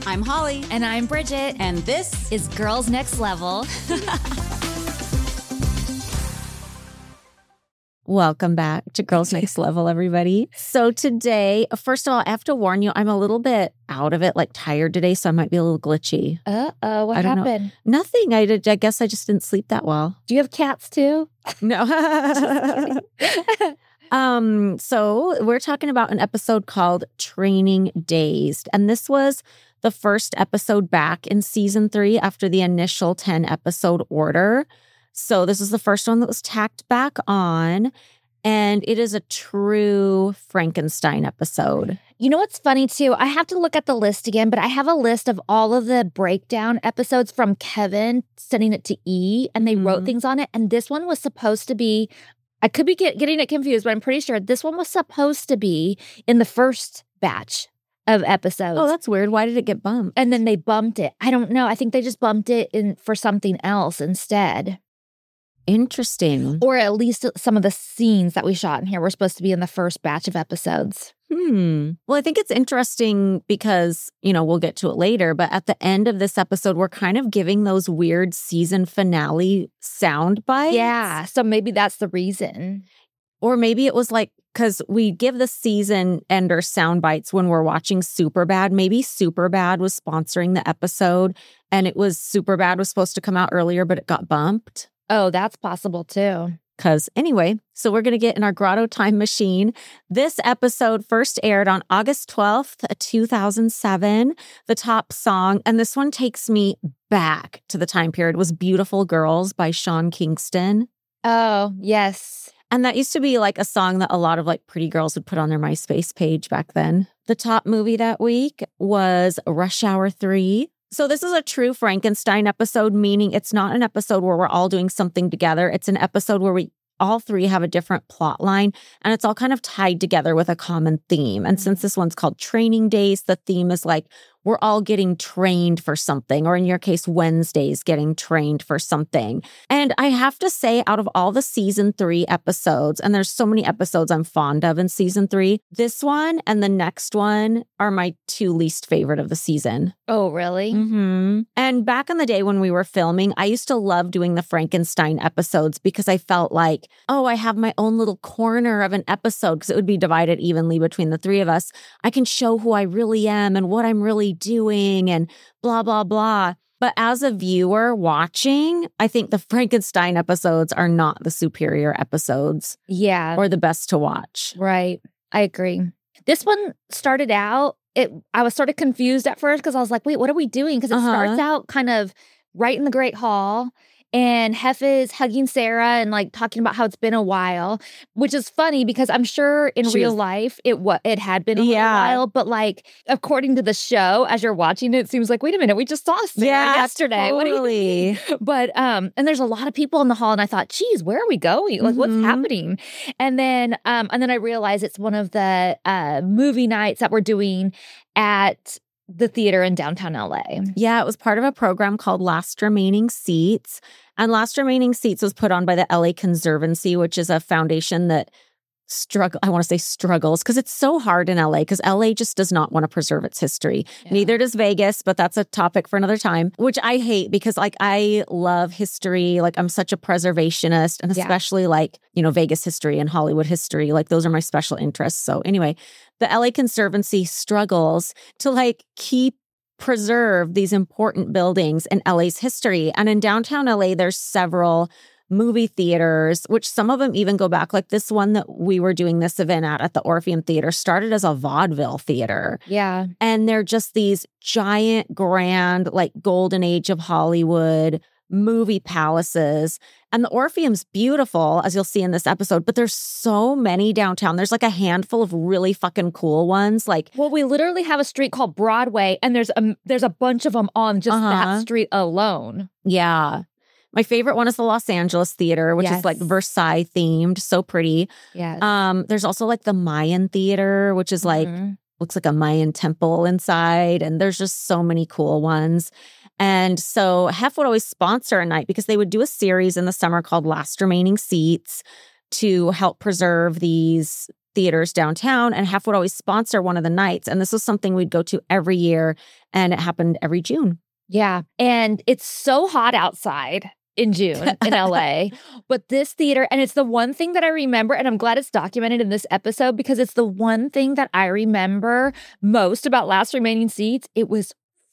I'm Holly. And I'm Bridget. And this is Girls Next Level. Welcome back to Girls Next Level, everybody. So today, first of all, I have to warn you, I'm a little bit out of it, like tired today, so I might be a little glitchy. Uh-oh, what happened? Nothing. I guess I just didn't sleep that well. Do you have cats too? No. So we're talking about an episode called Training Dazed. And this was the first episode back in season 3 after the initial 10 episode order. So this is the first one that was tacked back on, and it is a true Frankenstein episode. You know what's funny too? I have to look at the list again, but I have a list of all of the breakdown episodes from Kevin sending it to E, and they wrote things on it. And this one was supposed to be, I could be getting it confused, but I'm pretty sure this one was supposed to be in the first batch of episodes. Oh, that's weird. Why did it get bumped? And then they bumped it. I don't know. I think they just bumped it in for something else instead. Interesting. Or at least some of the scenes that we shot in here were supposed to be in the first batch of episodes. Well, I think it's interesting because, we'll get to it later, but at the end of this episode, we're kind of giving those weird season finale sound bites. Yeah, so maybe that's the reason. Or maybe it was like, because we give the season ender sound bites when we're watching Superbad. Maybe Superbad was sponsoring the episode, and Superbad was supposed to come out earlier, but it got bumped. Oh, that's possible too. Because anyway, so we're going to get in our grotto time machine. This episode first aired on August 12th, 2007. The top song, and this one takes me back to the time period, was Beautiful Girls by Sean Kingston. Oh, yes. And that used to be like a song that a lot of like pretty girls would put on their MySpace page back then. The top movie that week was Rush Hour 3. So this is a true Frankenstein episode, meaning it's not an episode where we're all doing something together. It's an episode where we all three have a different plot line, and it's all kind of tied together with a common theme. And since this one's called Training Days, the theme is like we're all getting trained for something, or in your case, Wednesday's getting trained for something. And I have to say, out of all the season 3 episodes, and there's so many episodes I'm fond of in season 3, this one and the next one are my 2 least favorite of the season. Oh, really? And back in the day when we were filming, I used to love doing the Frankenstein episodes because I felt like, oh, I have my own little corner of an episode because it would be divided evenly between the 3 of us. I can show who I really am and what I'm really doing and blah, blah, blah. But as a viewer watching, I think the Frankenstein episodes are not the superior episodes. Yeah. Or the best to watch. Right. I agree. This one started out, I was sort of confused at first because I was like, wait, what are we doing? Because it starts out kind of right in the Great Hall. And Hef is hugging Sarah and like talking about how it's been a while, which is funny because I'm sure in real life it had been a while. But like according to the show, as you're watching it seems like, wait a minute, we just saw Sarah yesterday. Totally. But and there's a lot of people in the hall, and I thought, geez, where are we going? Like what's happening? And then I realized it's one of the movie nights that we're doing at the theater in downtown LA. Yeah, it was part of a program called Last Remaining Seats. And Last Remaining Seats was put on by the LA Conservancy, which is a foundation that struggles because it's so hard in LA because LA just does not want to preserve its history. Yeah. Neither does Vegas, but that's a topic for another time, which I hate because like I love history. Like I'm such a preservationist, and especially like, Vegas history and Hollywood history. Like those are my special interests. So anyway, the LA Conservancy struggles to like preserve these important buildings in LA's history. And in downtown LA, there's several movie theaters, which some of them even go back. Like this one that we were doing this event at the Orpheum Theater started as a vaudeville theater. Yeah. And they're just these giant, grand, like golden age of Hollywood movie palaces. And the Orpheum's beautiful, as you'll see in this episode, but there's so many downtown. There's like a handful of really fucking cool ones. Like, well, we literally have a street called Broadway, and there's a bunch of them on just that street alone. Yeah. My favorite one is the Los Angeles Theater, which is like Versailles themed. So pretty. Yeah. There's also like the Mayan Theater, which is like, looks like a Mayan temple inside. And there's just so many cool ones. And so Hef would always sponsor a night because they would do a series in the summer called Last Remaining Seats to help preserve these theaters downtown, and Hef would always sponsor one of the nights. And this was something we'd go to every year, and it happened every June. Yeah. And it's so hot outside in June in LA. But this theater, and it's the one thing that I remember, and I'm glad it's documented in this episode because it's the one thing that I remember most about Last Remaining Seats. It was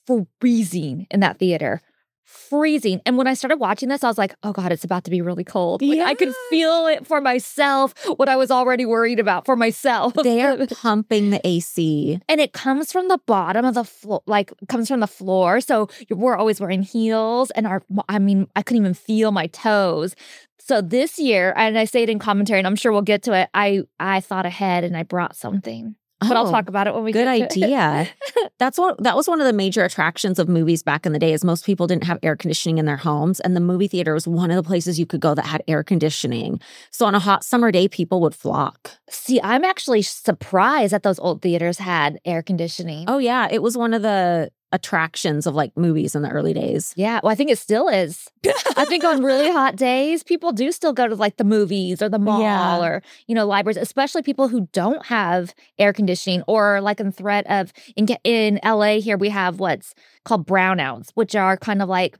freezing in that theater. Freezing. And when I started watching this, I was like, oh God, it's about to be really cold. Like, I could feel it for myself, what I was already worried about for myself. They are pumping the AC. And it comes from the bottom of the floor, like comes from the floor. So we're always wearing heels and I couldn't even feel my toes. So this year, and I say it in commentary, and I'm sure we'll get to it, I thought ahead and I brought something. But I'll talk about it when we get to it. Good idea. That was one of the major attractions of movies back in the day is most people didn't have air conditioning in their homes. And the movie theater was one of the places you could go that had air conditioning. So on a hot summer day, people would flock. See, I'm actually surprised that those old theaters had air conditioning. Oh, yeah. It was one of the attractions of like movies in the early days. Yeah. Well, I think it still is. I think on really hot days, people do still go to like the movies or the mall or, libraries, especially people who don't have air conditioning or like in threat of in LA here, we have what's called brownouts, which are kind of like,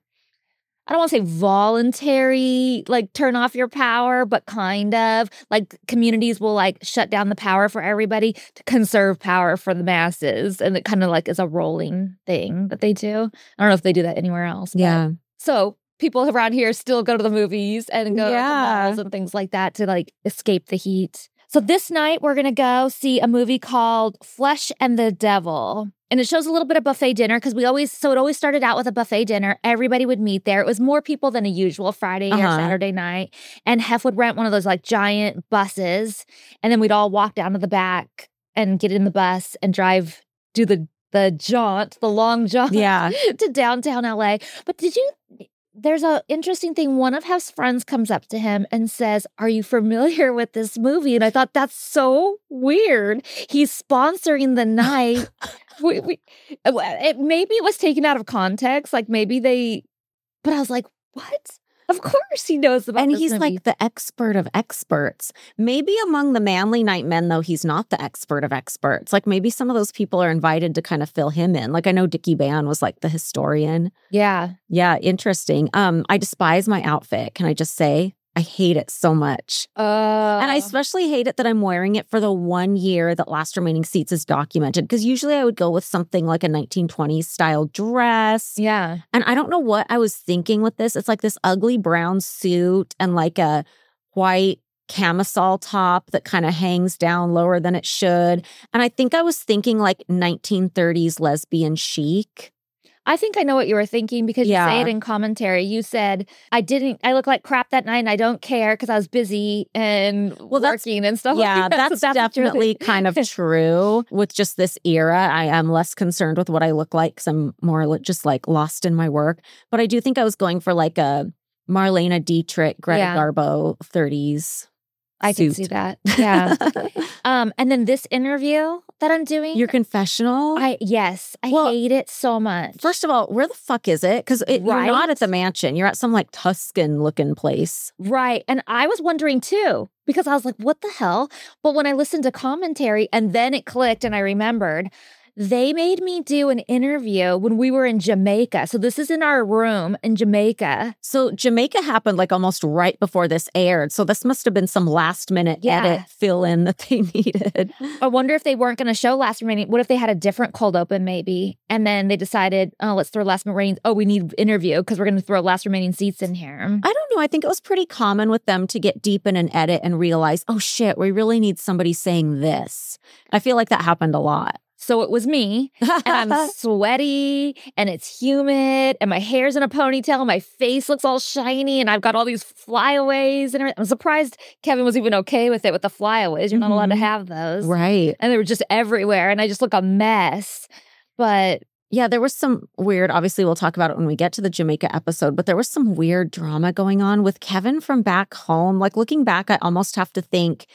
I don't want to say voluntary, like turn off your power, but kind of like communities will like shut down the power for everybody to conserve power for the masses. And it kind of like is a rolling thing that they do. I don't know if they do that anywhere else. Yeah. So people around here still go to the movies and go to the malls and things like that to like escape the heat. So this night we're going to go see a movie called Flesh and the Devil. And it shows a little bit of buffet dinner because it always started out with a buffet dinner. Everybody would meet there. It was more people than a usual Friday or Saturday night. And Hef would rent one of those like giant buses. And then we'd all walk down to the back and get in the bus and do the long jaunt to downtown LA. But there's an interesting thing. One of Hef's friends comes up to him and says, are you familiar with this movie? And I thought, that's so weird. He's sponsoring the night. Maybe it was taken out of context. Like but I was like, what? Of course he knows about this And he's movie. like the expert of experts. Maybe among the Manly Night men, though, he's not the expert of experts. Like maybe some of those people are invited to kind of fill him in. Like I know Dickie Ban was like the historian. Yeah. Yeah, interesting. I despise my outfit. Can I just say? I hate it so much. And I especially hate it that I'm wearing it for the 1 year that Last Remaining Seats is documented. Because usually I would go with something like a 1920s style dress. Yeah. And I don't know what I was thinking with this. It's like this ugly brown suit and like a white camisole top that kind of hangs down lower than it should. And I think I was thinking like 1930s lesbian chic. I think I know what you were thinking because you say it in commentary. You said, I look like crap that night and I don't care because I was busy and working and stuff like that. Yeah, that's definitely kind of true with just this era. I am less concerned with what I look like because I'm more just like lost in my work. But I do think I was going for like a Marlene Dietrich, Greta Garbo 30s. I can see that. Yeah. And then this interview that I'm doing. Your confessional? I hate it so much. First of all, where the fuck is it? Because you're not at the mansion. You're at some like Tuscan looking place. Right. And I was wondering too, because I was like, what the hell? But when I listened to commentary and then it clicked and I remembered, they made me do an interview when we were in Jamaica. So this is in our room in Jamaica. So Jamaica happened like almost right before this aired. So this must have been some last minute edit fill in that they needed. I wonder if they weren't going to show Last Remaining. What if they had a different cold open maybe? And then they decided, let's throw Last Remaining. Oh, we need interview because we're going to throw Last Remaining Seats in here. I don't know. I think it was pretty common with them to get deep in an edit and realize, oh shit, we really need somebody saying this. I feel like that happened a lot. So it was me, and I'm sweaty, and it's humid, and my hair's in a ponytail, and my face looks all shiny, and I've got all these flyaways, and everything. I'm surprised Kevin was even okay with it with the flyaways. You're not allowed to have those. Right. And they were just everywhere, and I just look a mess. But yeah, there was some weird, obviously we'll talk about it when we get to the Jamaica episode, but there was some weird drama going on with Kevin from back home. Like looking back, I almost have to think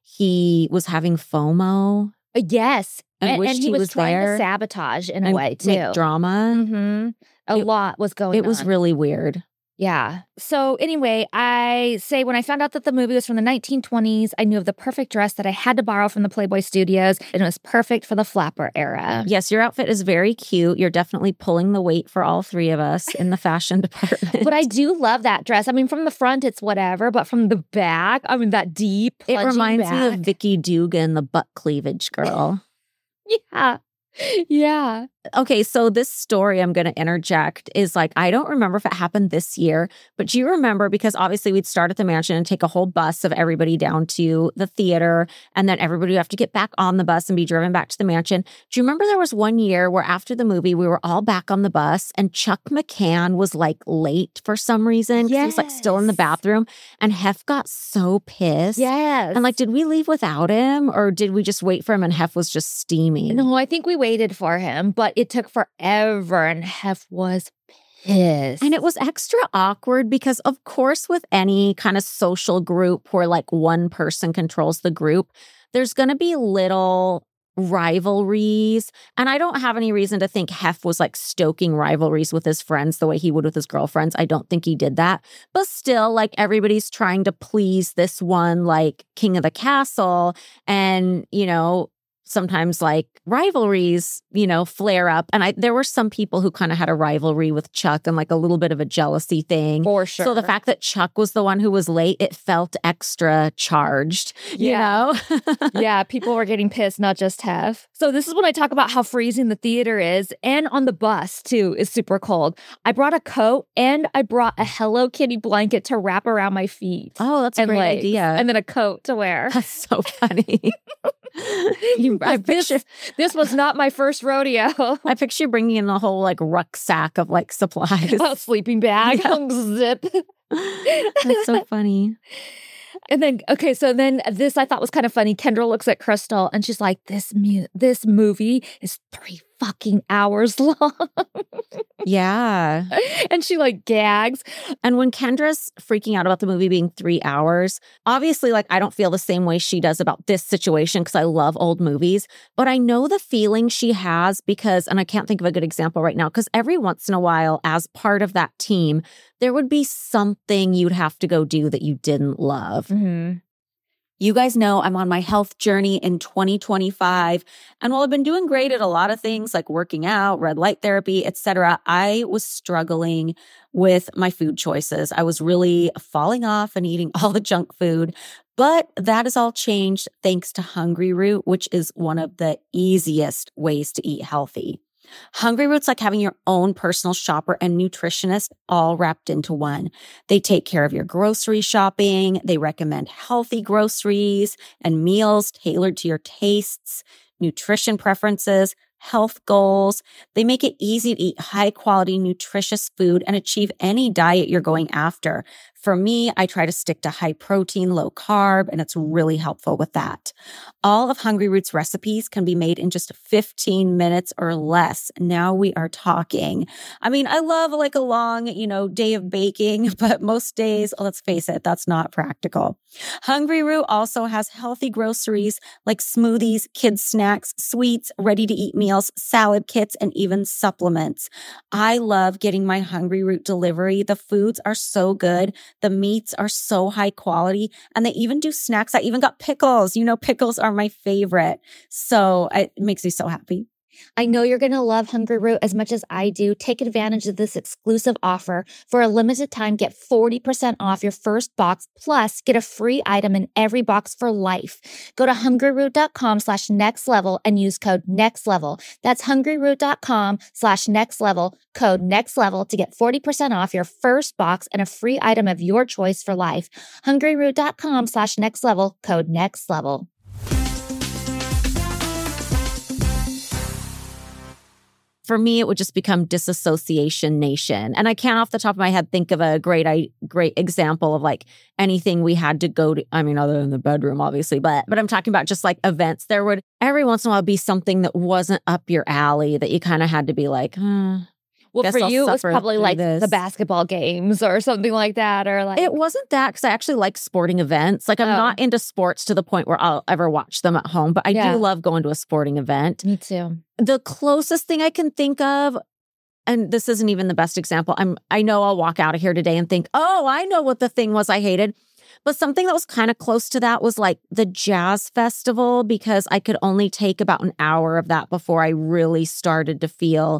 he was having FOMO. Yes. And he was trying there. to sabotage in a way, too. Make drama. Mm-hmm. A lot was going on. It was really weird. Yeah. So anyway, I say when I found out that the movie was from the 1920s, I knew of the perfect dress that I had to borrow from the Playboy Studios, and it was perfect for the flapper era. Yes, your outfit is very cute. You're definitely pulling the weight for all three of us in the fashion department. But I do love that dress. I mean, from the front, it's whatever, but from the back, I mean, that deep, it reminds me of back. Vicky Dugan, the butt cleavage girl. Yeah. Yeah. Okay, so this story I'm going to interject is like, I don't remember if it happened this year, but do you remember, because obviously we'd start at the mansion and take a whole bus of everybody down to the theater, and then everybody would have to get back on the bus and be driven back to the mansion. Do you remember there was one year where after the movie, we were all back on the bus and Chuck McCann was like late for some reason? Yes. He was like still in the bathroom, and Hef got so pissed. Yes. And like, did we leave without him, or did we just wait for him and Hef was just steaming? No, I think we waited for him, but it took forever, and Hef was pissed. And it was extra awkward because, of course, with any kind of social group where like one person controls the group, there's going to be little rivalries. And I don't have any reason to think Hef was like stoking rivalries with his friends the way he would with his girlfriends. I don't think he did that. But still, like, everybody's trying to please this one, like, king of the castle. And, you know, sometimes like rivalries, you know, flare up. And there were some people who kind of had a rivalry with Chuck and like a little bit of a jealousy thing. For sure. So the fact that Chuck was the one who was late, it felt extra charged, you know? Yeah, people were getting pissed, not just Hef. So this is when I talk about how freezing the theater is. And on the bus, too, is super cold. I brought a coat and I brought a Hello Kitty blanket to wrap around my feet. Oh, that's a great idea. And then a coat to wear. That's so funny. This was not my first rodeo. I picture you bringing in a whole like rucksack of like supplies. A sleeping bag. Zip. That's so funny. And then, okay, so then this I thought was kind of funny. Kendra looks at Crystal and she's like, this movie is 3 fucking hours long. Yeah. And she like gags. And when Kendra's freaking out about the movie being 3 hours, obviously, like, I don't feel the same way she does about this situation because I love old movies. But I know the feeling she has because, and I can't think of a good example right now, because every once in a while, as part of that team, there would be something you'd have to go do that you didn't love. Mm-hmm. You guys know I'm on my health journey in 2025. And while I've been doing great at a lot of things like working out, red light therapy, etc., I was struggling with my food choices. I was really falling off and eating all the junk food. But that has all changed thanks to Hungryroot, which is one of the easiest ways to eat healthy. Hungryroot's like having your own personal shopper and nutritionist all wrapped into one. They take care of your grocery shopping. They recommend healthy groceries and meals tailored to your tastes, nutrition preferences, health goals. They make it easy to eat high quality, nutritious food and achieve any diet you're going after. For me, I try to stick to high protein, low carb, and it's really helpful with that. All of Hungryroot's recipes can be made in just 15 minutes or less. Now we are talking. I mean, I love like a long, day of baking, but most days, let's face it, that's not practical. Hungryroot also has healthy groceries like smoothies, kids snacks, sweets, ready-to-eat meals, salad kits, and even supplements. I love getting my Hungryroot delivery. The foods are so good. The meats are so high quality, and they even do snacks. I even got pickles. Pickles are my favorite. So it makes me so happy. I know you're going to love Hungryroot as much as I do. Take advantage of this exclusive offer. For a limited time, get 40% off your first box, plus get a free item in every box for life. Go to hungryroot.com/nextlevel and use code NEXTLEVEL. That's hungryroot.com/nextlevel, code NEXTLEVEL to get 40% off your first box and a free item of your choice for life. hungryroot.com/nextlevel, code NEXTLEVEL. For me, it would just become disassociation nation. And I can't off the top of my head think of a great example of like anything we had to go to. I mean, other than the bedroom, obviously, but I'm talking about just like events. There would every once in a while be something that wasn't up your alley that you kind of had to be like, Well, for you, it was probably like the basketball games or something like that. Or like, it wasn't that, because I actually like sporting events. Like, I'm not into sports to the point where I'll ever watch them at home, but I do love going to a sporting event. Me too. The closest thing I can think of and this isn't even the best example. I know I'll walk out of here today and think, oh, I know what the thing was I hated. But something that was kind of close to that was like the jazz festival, because I could only take about an hour of that before I really started to feel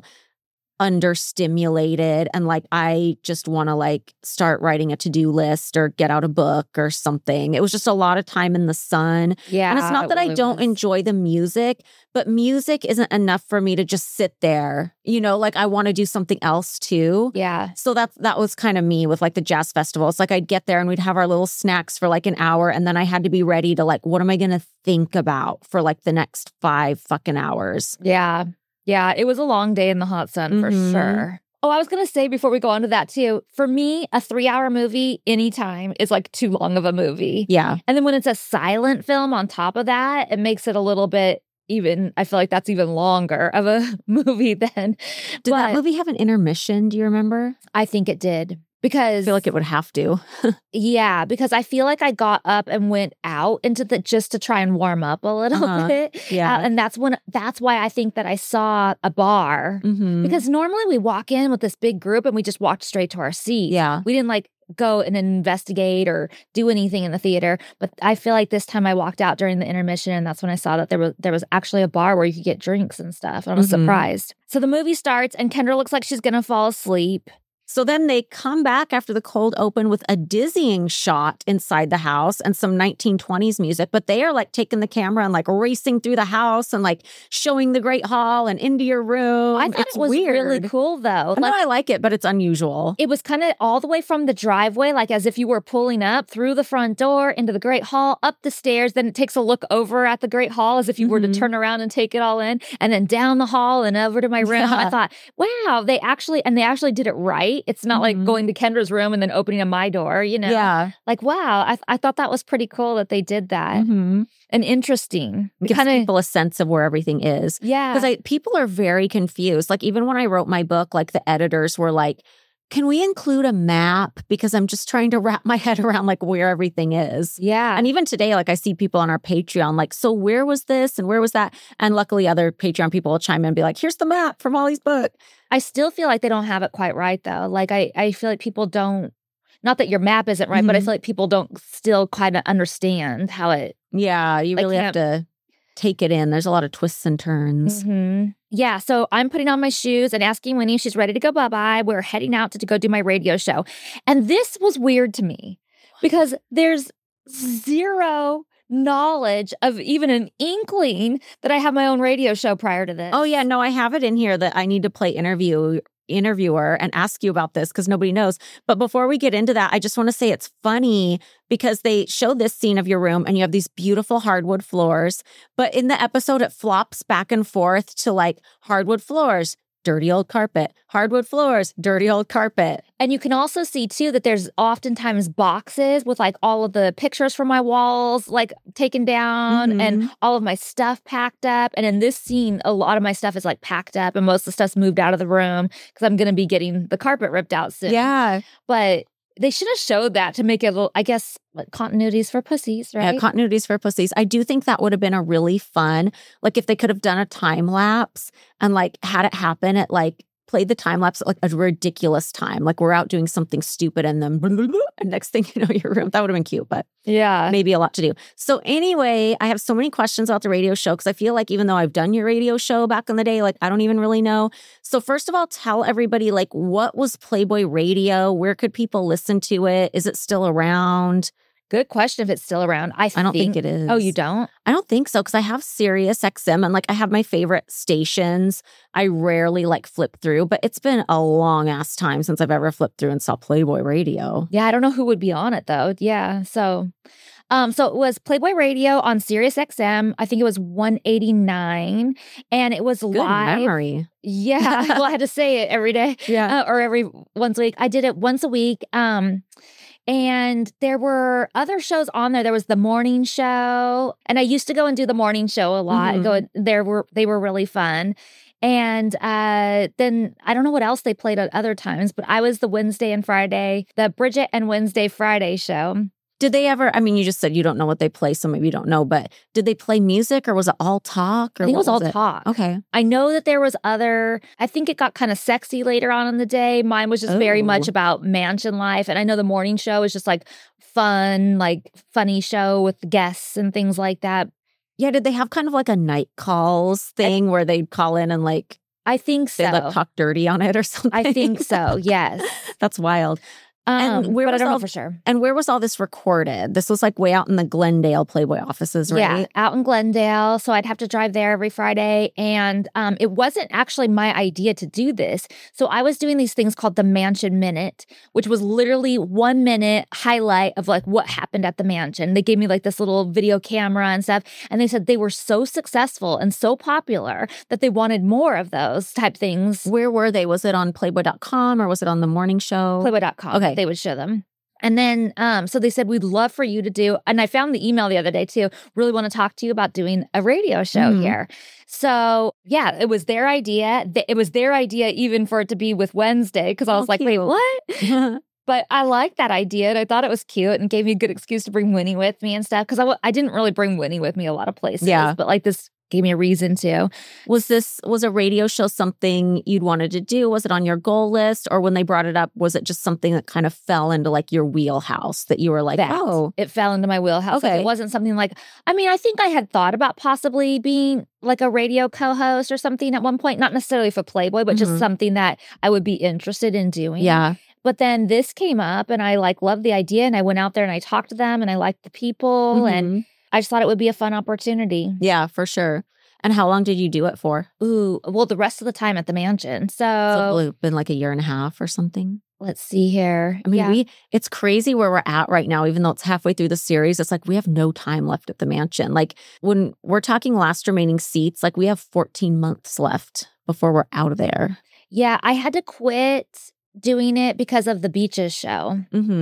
understimulated and like I just want to like start writing a to-do list or get out a book or something. It was just a lot of time in the sun. Yeah. And it's not that I don't enjoy the music, but music isn't enough for me to just sit there. You know, like I want to do something else too. Yeah. So that was kind of me with like the jazz festival. It's like I'd get there and we'd have our little snacks for like an hour, and then I had to be ready to like, what am I going to think about for like the next 5 fucking hours? Yeah. Yeah, it was a long day in the hot sun for sure. Oh, I was going to say before we go on to that too, for me, a 3-hour movie anytime is like too long of a movie. Yeah. And then when it's a silent film on top of that, it makes it a little bit even, I feel like that's even longer of a movie then. Did that movie have an intermission? Do you remember? I think it did. Because I feel like it would have to. Yeah, because I feel like I got up and went out into the just to try and warm up a little bit. Yeah. And that's why I think that I saw a bar. Because normally we walk in with this big group and we just walked straight to our seats. Yeah. We didn't like go and investigate or do anything in the theater. But I feel like this time I walked out during the intermission, and that's when I saw that there was actually a bar where you could get drinks and stuff. And I was surprised. So the movie starts and Kendra looks like she's going to fall asleep. So then they come back after the cold open with a dizzying shot inside the house and some 1920s music. But they are like taking the camera and like racing through the house and like showing the Great Hall and into your room. I thought it was weird. really cool though. I know I like it, but it's unusual. It was kind of all the way from the driveway, like as if you were pulling up through the front door into the Great Hall, up the stairs. Then it takes a look over at the Great Hall as if you were to turn around and take it all in, and then down the hall and over to my room. I thought, wow, they actually did it right. It's not like going to Kendra's room and then opening to my door, you know? Yeah. Like, wow, I thought that was pretty cool that they did that. And interesting. It gives people a sense of where everything is. Yeah. Because people are very confused. Like, even when I wrote my book, like, the editors were like, can we include a map? Because I'm just trying to wrap my head around, like, where everything is. Yeah. And even today, like, I see people on our Patreon, like, so where was this and where was that? And luckily, other Patreon people will chime in and be like, here's the map from Molly's book. I still feel like they don't have it quite right, though. Like, I feel like people don't, not that your map isn't right, but I feel like people don't still kind of understand how it. Yeah, you really have to take it in. There's a lot of twists and turns. Yeah, so I'm putting on my shoes and asking Winnie if she's ready to go bye-bye. We're heading out to go do my radio show. And this was weird to me because there's zero knowledge of even an inkling that I have my own radio show prior to this. Oh, yeah. No, I have it in here that I need to play interviewer and ask you about this because nobody knows. But before we get into that, I just want to say it's funny because they show this scene of your room and you have these beautiful hardwood floors. But in the episode, it flops back and forth to like hardwood floors, dirty old carpet, hardwood floors, dirty old carpet. And you can also see too that there's oftentimes boxes with like all of the pictures from my walls like taken down and all of my stuff packed up. And in this scene, a lot of my stuff is like packed up and most of the stuff's moved out of the room because I'm going to be getting the carpet ripped out soon. Yeah. But they should have showed that to make it a little, I guess, like continuities for pussies, right? Yeah, continuities for pussies. I do think that would have been a really fun, like if they could have done a time lapse and like had it happen at like, played the time lapse at like a ridiculous time. Like we're out doing something stupid and then and next thing you know, your room. That would have been cute, but yeah, maybe a lot to do. So anyway, I have so many questions about the radio show because I feel like even though I've done your radio show back in the day, like I don't even really know. So first of all, tell everybody like what was Playboy Radio? Where could people listen to it? Is it still around? Good question if it's still around. I don't think it is. Oh, you don't? I don't think so because I have Sirius XM and like I have my favorite stations. I rarely like flip through, but it's been a long ass time since I've ever flipped through and saw Playboy Radio. Yeah, I don't know who would be on it though. Yeah, so it was Playboy Radio on Sirius XM. I think it was 189, and it was Good live. memory. Yeah, well, I had to say it every day. Yeah, or every once a week. I did it once a week. And there were other shows on there. There was the morning show. And I used to go and do the morning show a lot. They were really fun. And then I don't know what else they played at other times, but I was the Wednesday and Friday, the Bridget and Wednesday Friday show. Did they ever, I mean, you just said you don't know what they play, so maybe you don't know, but did they play music or was it all talk? Or I think it was all talk. Okay. I know that there was I think it got kind of sexy later on in the day. Mine was just very much about mansion life. And I know the morning show is just like fun, like funny show with guests and things like that. Yeah, did they have kind of like a night calls thing where they'd call in and like, I think so. They like talk dirty on it or something? I think so, yes. That's wild. And but I don't know for sure. And where was all this recorded? This was like way out in the Glendale Playboy offices, right? Yeah, out in Glendale. So I'd have to drive there every Friday. And it wasn't actually my idea to do this. So I was doing these things called the Mansion Minute, which was literally 1 minute highlight of like what happened at the mansion. They gave me like this little video camera and stuff. And they said they were so successful and so popular that they wanted more of those type things. Where were they? Was it on Playboy.com or was it on the morning show? Playboy.com. Okay. They would show them. And then, so they said, we'd love for you to do, and I found the email the other day too, really want to talk to you about doing a radio show here. So yeah, it was their idea. It was their idea even for it to be with Wednesday, because I was like, wait, what? But I liked that idea, and I thought it was cute and gave me a good excuse to bring Winnie with me and stuff, because I didn't really bring Winnie with me a lot of places. Yeah. But like this gave me a reason to. Was a radio show something you'd wanted to do? Was it on your goal list? Or when they brought it up, was it just something that kind of fell into like your wheelhouse that you were like, it fell into my wheelhouse. Okay. Like, it wasn't something like, I mean, I think I had thought about possibly being like a radio co-host or something at one point, not necessarily for Playboy, but just something that I would be interested in doing. Yeah. But then this came up and I like loved the idea, and I went out there and I talked to them and I liked the people and I just thought it would be a fun opportunity. Yeah, for sure. And how long did you do it for? Ooh, well, the rest of the time at the mansion. So it's been like a year and a half or something. Let's see here. I mean, it's crazy where we're at right now, even though it's halfway through the series. It's like we have no time left at the mansion. Like when we're talking last remaining seats, like we have 14 months left before we're out of there. Yeah, I had to quit doing it because of the Beaches show.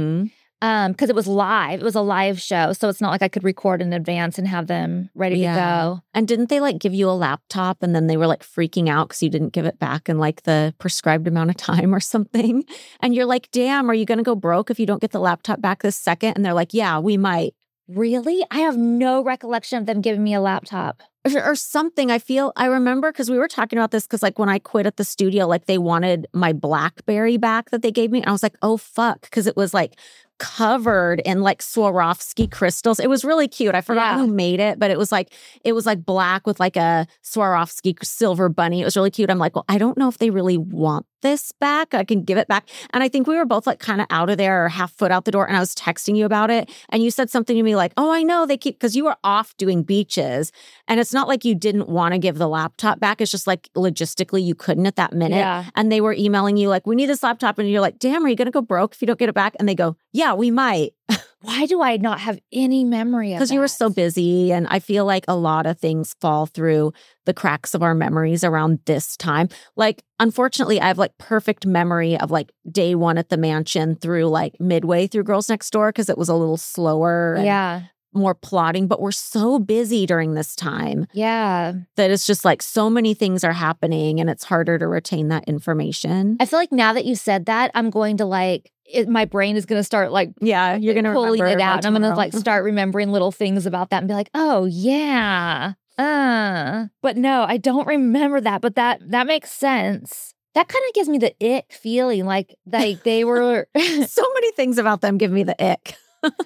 Because it was live. It was a live show. So it's not like I could record in advance and have them ready to go. And didn't they like give you a laptop and then they were like freaking out because you didn't give it back in like the prescribed amount of time or something? And you're like, damn, are you going to go broke if you don't get the laptop back this second? And they're like, yeah, we might. Really? I have no recollection of them giving me a laptop. Or something. I remember because we were talking about this because like when I quit at the studio, like they wanted my BlackBerry back that they gave me. And I was like, oh, fuck. Because it was like covered in like Swarovski crystals. It was really cute. I forgot who made it, but it was like black with like a Swarovski silver bunny. It was really cute. I'm like, well, I don't know if they really want this back. I can give it back. And I think we were both like kind of out of there or half foot out the door. And I was texting you about it. And you said something to me like, oh, I know they keep, because you were off doing Beaches. And it's not like you didn't want to give the laptop back. It's just like logistically you couldn't at that minute. Yeah. And they were emailing you like, we need this laptop. And you're like, damn, are you going to go broke if you don't get it back? And they go, yeah, we might. Why do I not have any memory of that? Because you were so busy. And I feel like a lot of things fall through the cracks of our memories around this time. Like, unfortunately, I have like perfect memory of like day one at the mansion through like midway through Girls Next Door because it was a little slower. And more plotting, but we're so busy during this time. Yeah. That it's just like so many things are happening and it's harder to retain that information. I feel like now that you said that, I'm going to like, my brain is going to start like, you're going to pulling it out. And I'm going to like start remembering little things about that and be like, oh yeah. But no, I don't remember that, but that makes sense. That kind of gives me the ick feeling like they were. So many things about them give me the ick.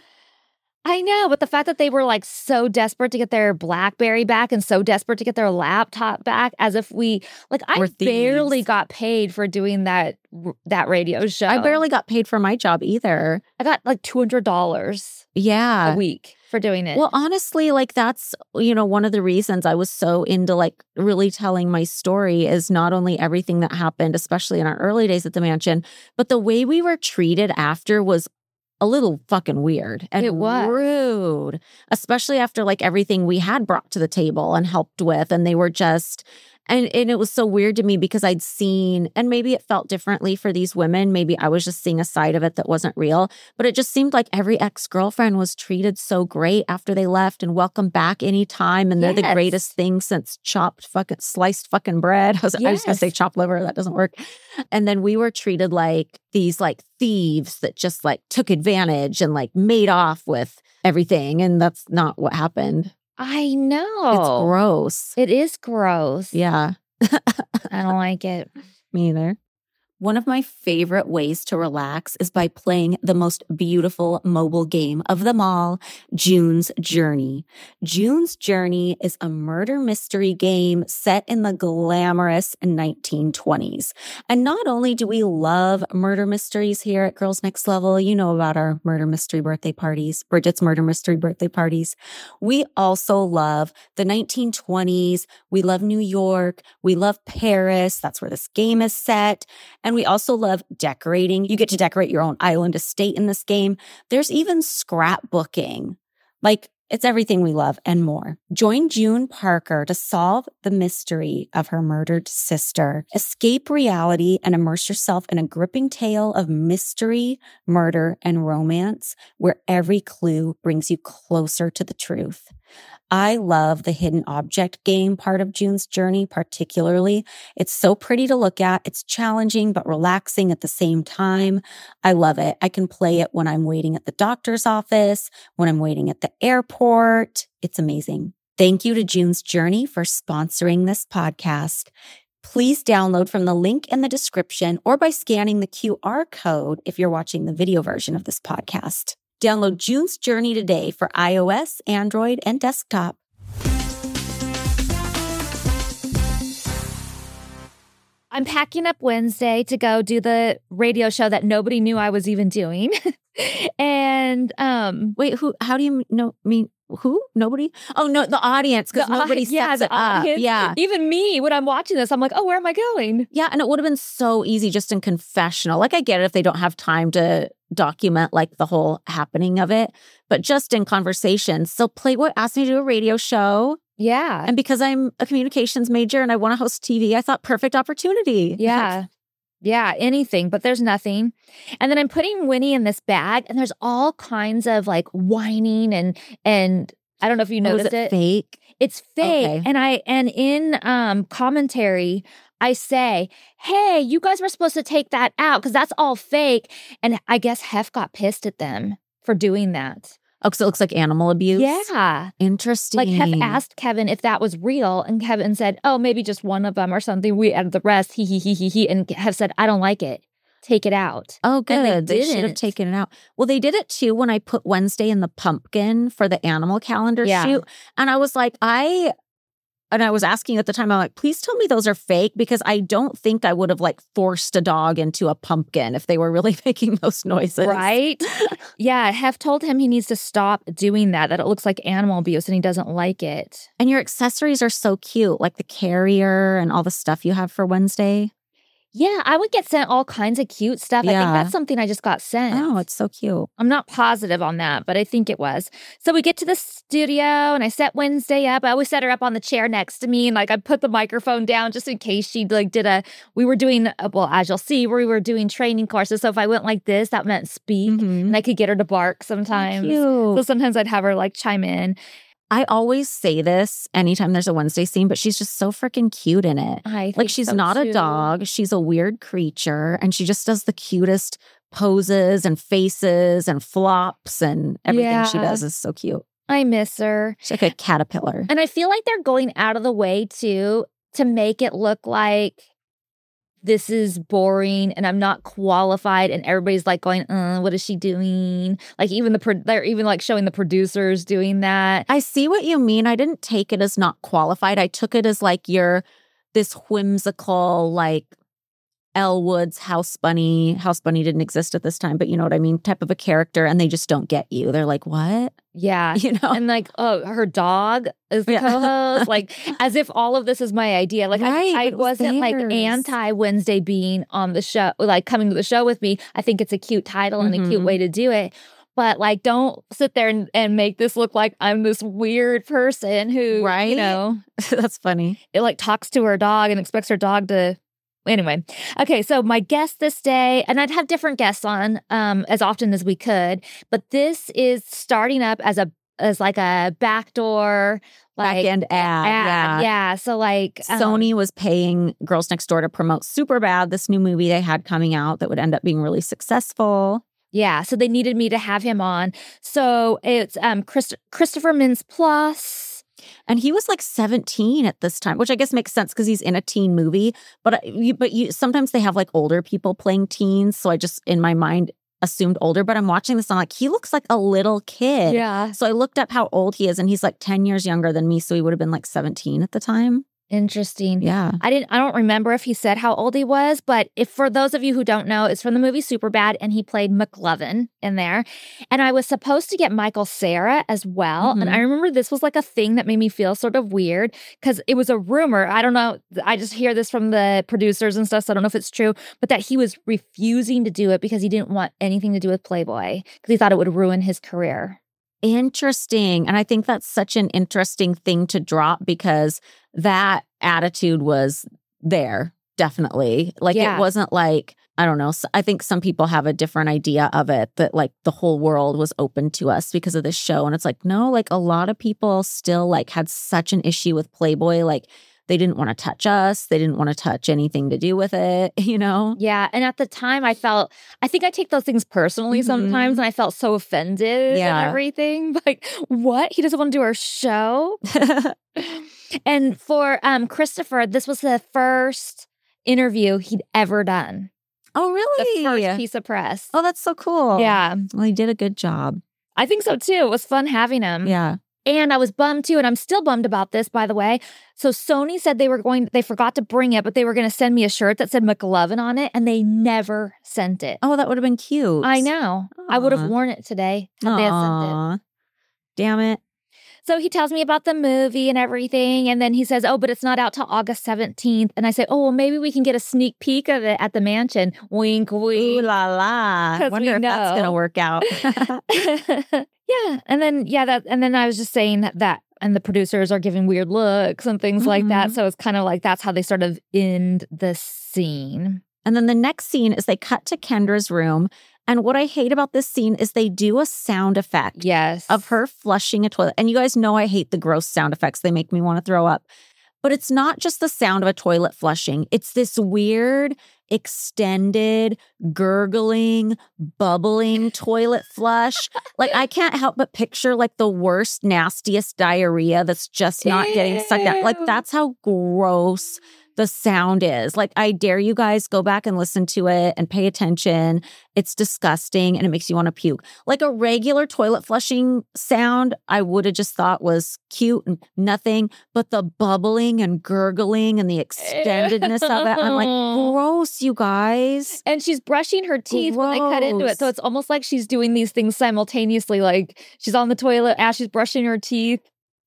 I know, but the fact that they were like so desperate to get their BlackBerry back and so desperate to get their laptop back, as if I barely got paid for doing that radio show. I barely got paid for my job either. I got like $200 a week for doing it. Well, honestly, like that's, one of the reasons I was so into like really telling my story is not only everything that happened, especially in our early days at the mansion, but the way we were treated after was a little fucking weird and it was rude, especially after like everything we had brought to the table and helped with. And they were just And it was so weird to me because I'd seen, and maybe it felt differently for these women. Maybe I was just seeing a side of it that wasn't real, but it just seemed like every ex-girlfriend was treated so great after they left and welcome back anytime. And they're the greatest thing since sliced fucking bread. I was going to say chopped liver. That doesn't work. And then we were treated like these like thieves that just like took advantage and like made off with everything. And that's not what happened. I know. It's gross. It is gross. Yeah. I don't like it. Me either. One of my favorite ways to relax is by playing the most beautiful mobile game of them all, June's Journey. June's Journey is a murder mystery game set in the glamorous 1920s. And not only do we love murder mysteries here at Girls Next Level, you know about our murder mystery birthday parties, Bridget's murder mystery birthday parties. We also love the 1920s. We love New York. We love Paris. That's where this game is set. And we also love decorating. You get to decorate your own island estate in this game. There's even scrapbooking. Like, it's everything we love and more. Join June Parker to solve the mystery of her murdered sister. Escape reality and immerse yourself in a gripping tale of mystery, murder, and romance where every clue brings you closer to the truth. I love the hidden object game part of June's Journey particularly. It's so pretty to look at. It's challenging but relaxing at the same time. I love it. I can play it when I'm waiting at the doctor's office, when I'm waiting at the airport. It's amazing. Thank you to June's Journey for sponsoring this podcast. Please download from the link in the description or by scanning the QR code if you're watching the video version of this podcast. Download June's Journey today for iOS, Android, and desktop. I'm packing up Wednesday to go do the radio show that nobody knew I was even doing. And wait, who? How do you know? Who? Nobody? Oh no, the audience, because nobody sets it up. Yeah, even me when I'm watching this, I'm like, oh, where am I going? Yeah, and it would have been so easy just in confessional. Like, I get it if they don't have time to document like the whole happening of it, but just in conversation. So Playboy asked me to do a radio show. Yeah, and because I'm a communications major and I want to host TV, I thought perfect opportunity. Yeah. Yeah, anything, but there's nothing. And then I'm putting Winnie in this bag, and there's all kinds of like whining and I don't know if you noticed it. Fake? It's fake. Okay. And in commentary, I say, hey, you guys were supposed to take that out because that's all fake. And I guess Hef got pissed at them for doing that. Oh, because it looks like animal abuse? Yeah. Interesting. Like Hef asked Kevin if that was real, and Kevin said, oh, maybe just one of them or something. We added the rest. He. And Hef said, I don't like it. Take it out. Oh, good. They should have taken it out. Well, they did it too when I put Wednesday in the pumpkin for the animal calendar shoot. And I was like, I was asking at the time, I'm like, please tell me those are fake, because I don't think I would have like forced a dog into a pumpkin if they were really making those noises. Right? Yeah. Hef told him he needs to stop doing that it looks like animal abuse and he doesn't like it. And your accessories are so cute, like the carrier and all the stuff you have for Wednesday. Yeah, I would get sent all kinds of cute stuff. Yeah. I think that's something I just got sent. Oh, it's so cute. I'm not positive on that, but I think it was. So we get to the studio and I set Wednesday up. I always set her up on the chair next to me, and like I put the microphone down just in case she like we were doing, well, as you'll see, we were doing training courses. So if I went like this, that meant speak, and I could get her to bark sometimes. Cute. So sometimes I'd have her like chime in. I always say this anytime there's a Wednesday scene, but she's just so freaking cute in it. Like, she's not a dog. She's a weird creature, and she just does the cutest poses and faces and flops, and everything she does is so cute. I miss her. She's like a caterpillar. And I feel like they're going out of the way too to make it look like this is boring and I'm not qualified, and everybody's like going, what is she doing? Like even they're even like showing the producers doing that. I see what you mean. I didn't take it as not qualified. I took it as like you're this whimsical, like Elle Woods house bunny. House bunny didn't exist at this time, but you know what I mean? Type of a character, and they just don't get you. They're like, what? Yeah. You know? And like, oh, her dog is the co-host. Like, as if all of this is my idea. Like, I wasn't like anti-Wednesday being on the show, like coming to the show with me. I think it's a cute title and a cute way to do it. but like, don't sit there and make this look like I'm this weird person who, Right? you know, That's funny. it like talks to her dog and expects her dog to. Anyway, okay, so my guest this day, and I'd have different guests on as often as we could, but this is starting up as like a backdoor, like Back-end ad. Yeah. So like Sony was paying Girls Next Door to promote Superbad, this new movie they had coming out that would end up being really successful. Yeah, so they needed me to have him on. So it's Christopher Mintz-Plasse. And he was like 17 at this time, which I guess makes sense because he's in a teen movie. But sometimes they have like older people playing teens. So I just, in my mind, assumed older. But I'm watching this, I'm like, he looks like a little kid. Yeah. So I looked up how old he is, and he's like 10 years younger than me. So he would have been like 17 at the time. Interesting. Yeah. I don't remember if he said how old he was, but if for those of you who don't know, it's from the movie Superbad, and he played McLovin in there. And I was supposed to get Michael Cera as well. Mm-hmm. And I remember this was like a thing that made me feel sort of weird because it was a rumor. I don't know. I just hear this from the producers and stuff, so I don't know if it's true, but that he was refusing to do it because he didn't want anything to do with Playboy because he thought it would ruin his career. Interesting. And I think that's such an interesting thing to drop because that attitude was there, definitely. Like, It wasn't like, I don't know. I think some people have a different idea of it, that like the whole world was open to us because of this show. And it's like, no, like a lot of people still like had such an issue with Playboy. Like, they didn't want to touch us. They didn't want to touch anything to do with it, you know? Yeah. And at the time I think I take those things personally sometimes, and I felt so offended and everything. Like, what? He doesn't want to do our show? And for Christopher, this was the first interview he'd ever done. Oh, really? The first piece of press. Oh, that's so cool. Yeah. Well, he did a good job. I think so too. It was fun having him. Yeah. And I was bummed too, and I'm still bummed about this, by the way. So Sony said they forgot to bring it, but they were going to send me a shirt that said McLovin on it, and they never sent it. Oh, that would have been cute. I know. Aww. I would have worn it today if they had sent it. Damn it. So he tells me about the movie and everything, and then he says, oh, but it's not out till August 17th. And I say, oh, well, maybe we can get a sneak peek of it at the mansion. Wink, wink. Ooh la la. I wonder if that's going to work out. Yeah. And then I was just saying that, and the producers are giving weird looks and things like that. So it's kind of like that's how they sort of end the scene. And then the next scene is they cut to Kendra's room. And what I hate about this scene is they do a sound effect of her flushing a toilet. And you guys know I hate the gross sound effects. They make me want to throw up. But it's not just the sound of a toilet flushing. It's this weird, extended, gurgling, bubbling toilet flush. Like, I can't help but picture like the worst, nastiest diarrhea that's just not getting sucked out. Like, that's how gross the sound is. Like, I dare you guys go back and listen to it and pay attention. It's disgusting and it makes you want to puke. Like a regular toilet flushing sound, I would have just thought was cute and nothing, but the bubbling and gurgling and the extendedness of it, I'm like, gross, you guys. And she's brushing her teeth when they cut into it. So it's almost like she's doing these things simultaneously. Like she's on the toilet as she's brushing her teeth.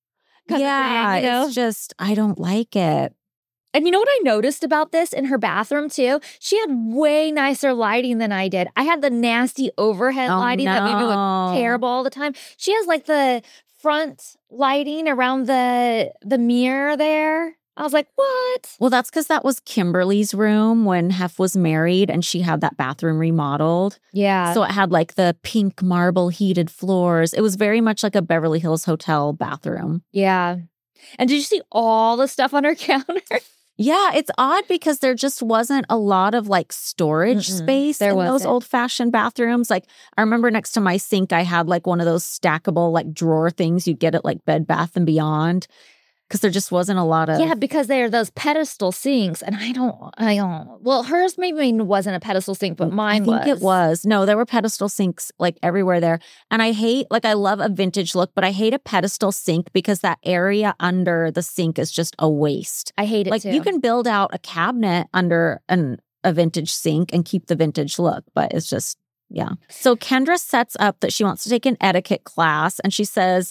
Yeah, it's just, I don't like it. And you know what I noticed about this in her bathroom too? She had way nicer lighting than I did. I had the nasty overhead lighting that made me look terrible all the time. She has like the front lighting around the mirror there. I was like, what? Well, that's because that was Kimberly's room when Hef was married and she had that bathroom remodeled. Yeah. So it had like the pink marble heated floors. It was very much like a Beverly Hills hotel bathroom. Yeah. And did you see all the stuff on her counter? Yeah, it's odd because there just wasn't a lot of like storage space in those old-fashioned bathrooms. Like I remember next to my sink, I had like one of those stackable like drawer things you'd get at like Bed Bath & Beyond. Because there just wasn't a lot of... Yeah, because they're those pedestal sinks. And I don't... Well, hers maybe wasn't a pedestal sink, but mine was. I think it was. No, there were pedestal sinks like everywhere there. And I hate... Like, I love a vintage look, but I hate a pedestal sink because that area under the sink is just a waste. I hate it like, too. You can build out a cabinet under a vintage sink and keep the vintage look, but it's just... Yeah. So Kendra sets up that she wants to take an etiquette class and she says...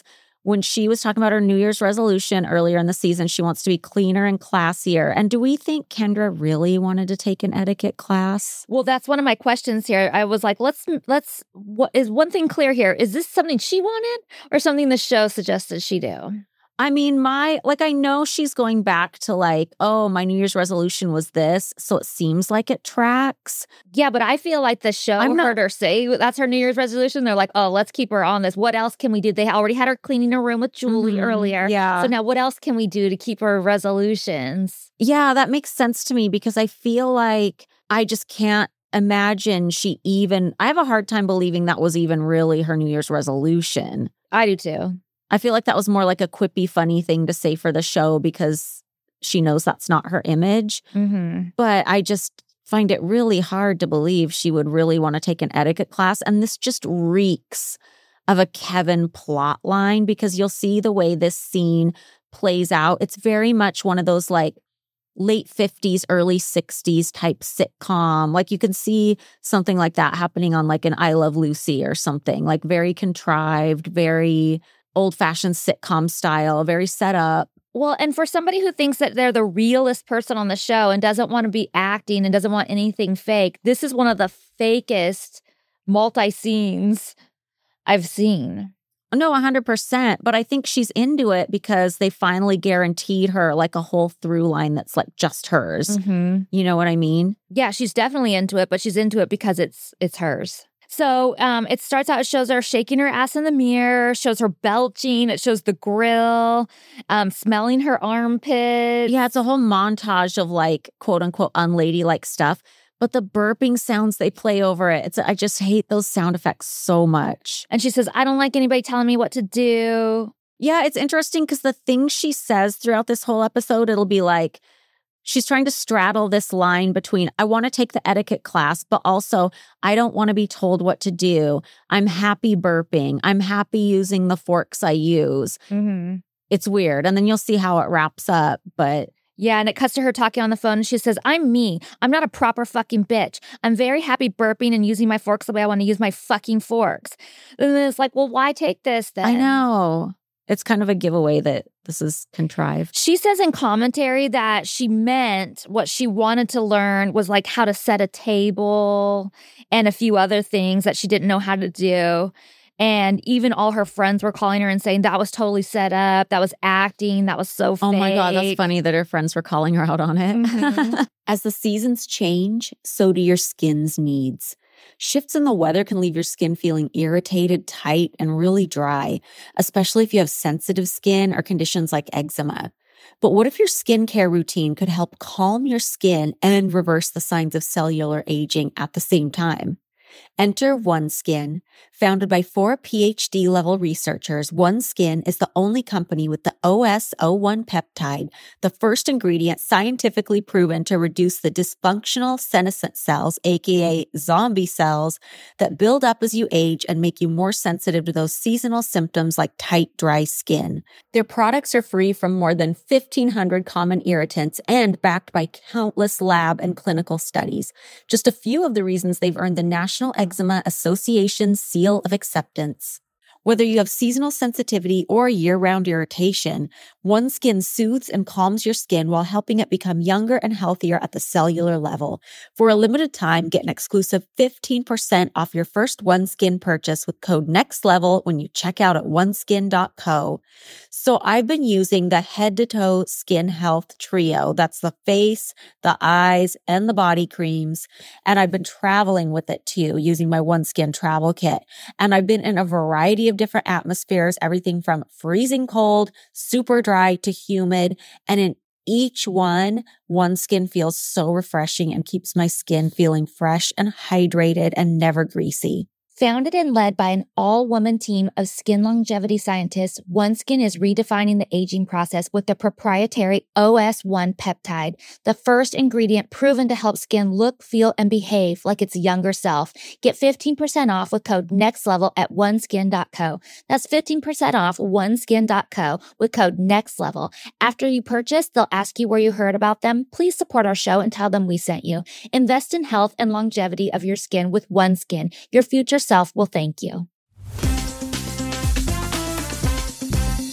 when she was talking about her New Year's resolution earlier in the season, she wants to be cleaner and classier. And do we think Kendra really wanted to take an etiquette class? Well, that's one of my questions here. I was like, what is one thing clear here? Is this something she wanted or something the show suggested she do? I mean, I know she's going back to my New Year's resolution was this. So it seems like it tracks. Yeah, but I feel like the show heard her say that's her New Year's resolution. They're like, oh, let's keep her on this. What else can we do? They already had her cleaning her room with Julie earlier. Yeah. So now what else can we do to keep her resolutions? Yeah, that makes sense to me because I feel like I just can't imagine I have a hard time believing that was even really her New Year's resolution. I do too. I feel like that was more like a quippy, funny thing to say for the show because she knows that's not her image. Mm-hmm. But I just find it really hard to believe she would really want to take an etiquette class. And this just reeks of a Kevin plot line because you'll see the way this scene plays out. It's very much one of those late 50s, early 60s type sitcom. You can see something like that happening on an I Love Lucy or something, very contrived, very old-fashioned sitcom style, very set up. Well, and for somebody who thinks that they're the realest person on the show and doesn't want to be acting and doesn't want anything fake, this is one of the fakest multi-scenes I've seen. No, 100%. But I think she's into it because they finally guaranteed her a whole through line that's just hers. Mm-hmm. You know what I mean? Yeah, she's definitely into it, but she's into it because it's hers. So it starts out, it shows her shaking her ass in the mirror, shows her belching, it shows the grill, smelling her armpits. Yeah, it's a whole montage of quote unquote unladylike stuff. But the burping sounds they play over it, I just hate those sound effects so much. And she says, I don't like anybody telling me what to do. Yeah, it's interesting because the things she says throughout this whole episode, it'll be she's trying to straddle this line between, I want to take the etiquette class, but also I don't want to be told what to do. I'm happy burping. I'm happy using the forks I use. Mm-hmm. It's weird. And then you'll see how it wraps up. But yeah, and it cuts to her talking on the phone and she says, I'm me. I'm not a proper fucking bitch. I'm very happy burping and using my forks the way I want to use my fucking forks. And then it's well, why take this then? I know. It's kind of a giveaway that this is contrived. She says in commentary that she meant what she wanted to learn was how to set a table and a few other things that she didn't know how to do. And even all her friends were calling her and saying that was totally set up. That was acting. That was so fake. Oh my God, that's funny that her friends were calling her out on it. Mm-hmm. As the seasons change, so do your skin's needs. Shifts in the weather can leave your skin feeling irritated, tight, and really dry, especially if you have sensitive skin or conditions like eczema. But what if your skincare routine could help calm your skin and reverse the signs of cellular aging at the same time? Enter OneSkin. Founded by 4 PhD-level researchers, OneSkin is the only company with the OS01 peptide, the first ingredient scientifically proven to reduce the dysfunctional senescent cells, aka zombie cells, that build up as you age and make you more sensitive to those seasonal symptoms like tight, dry skin. Their products are free from more than 1,500 common irritants and backed by countless lab and clinical studies. Just a few of the reasons they've earned the National Eczema Association's seal of acceptance. Whether you have seasonal sensitivity or year-round irritation, OneSkin soothes and calms your skin while helping it become younger and healthier at the cellular level. For a limited time, get an exclusive 15% off your first OneSkin purchase with code NEXTLEVEL when you check out at oneskin.co. So I've been using the head-to-toe skin health trio. That's the face, the eyes, and the body creams. And I've been traveling with it too, using my OneSkin travel kit. And I've been in a variety of different atmospheres, everything from freezing cold, super dry to humid. And in each one, OneSkin feels so refreshing and keeps my skin feeling fresh and hydrated and never greasy. Founded and led by an all-woman team of skin longevity scientists, OneSkin is redefining the aging process with the proprietary OS1 peptide, the first ingredient proven to help skin look, feel, and behave like its younger self. Get 15% off with code NEXTLEVEL at oneskin.co. That's 15% off oneskin.co with code NEXTLEVEL. After you purchase, they'll ask you where you heard about them. Please support our show and tell them we sent you. Invest in health and longevity of your skin with OneSkin. Your future self will thank you.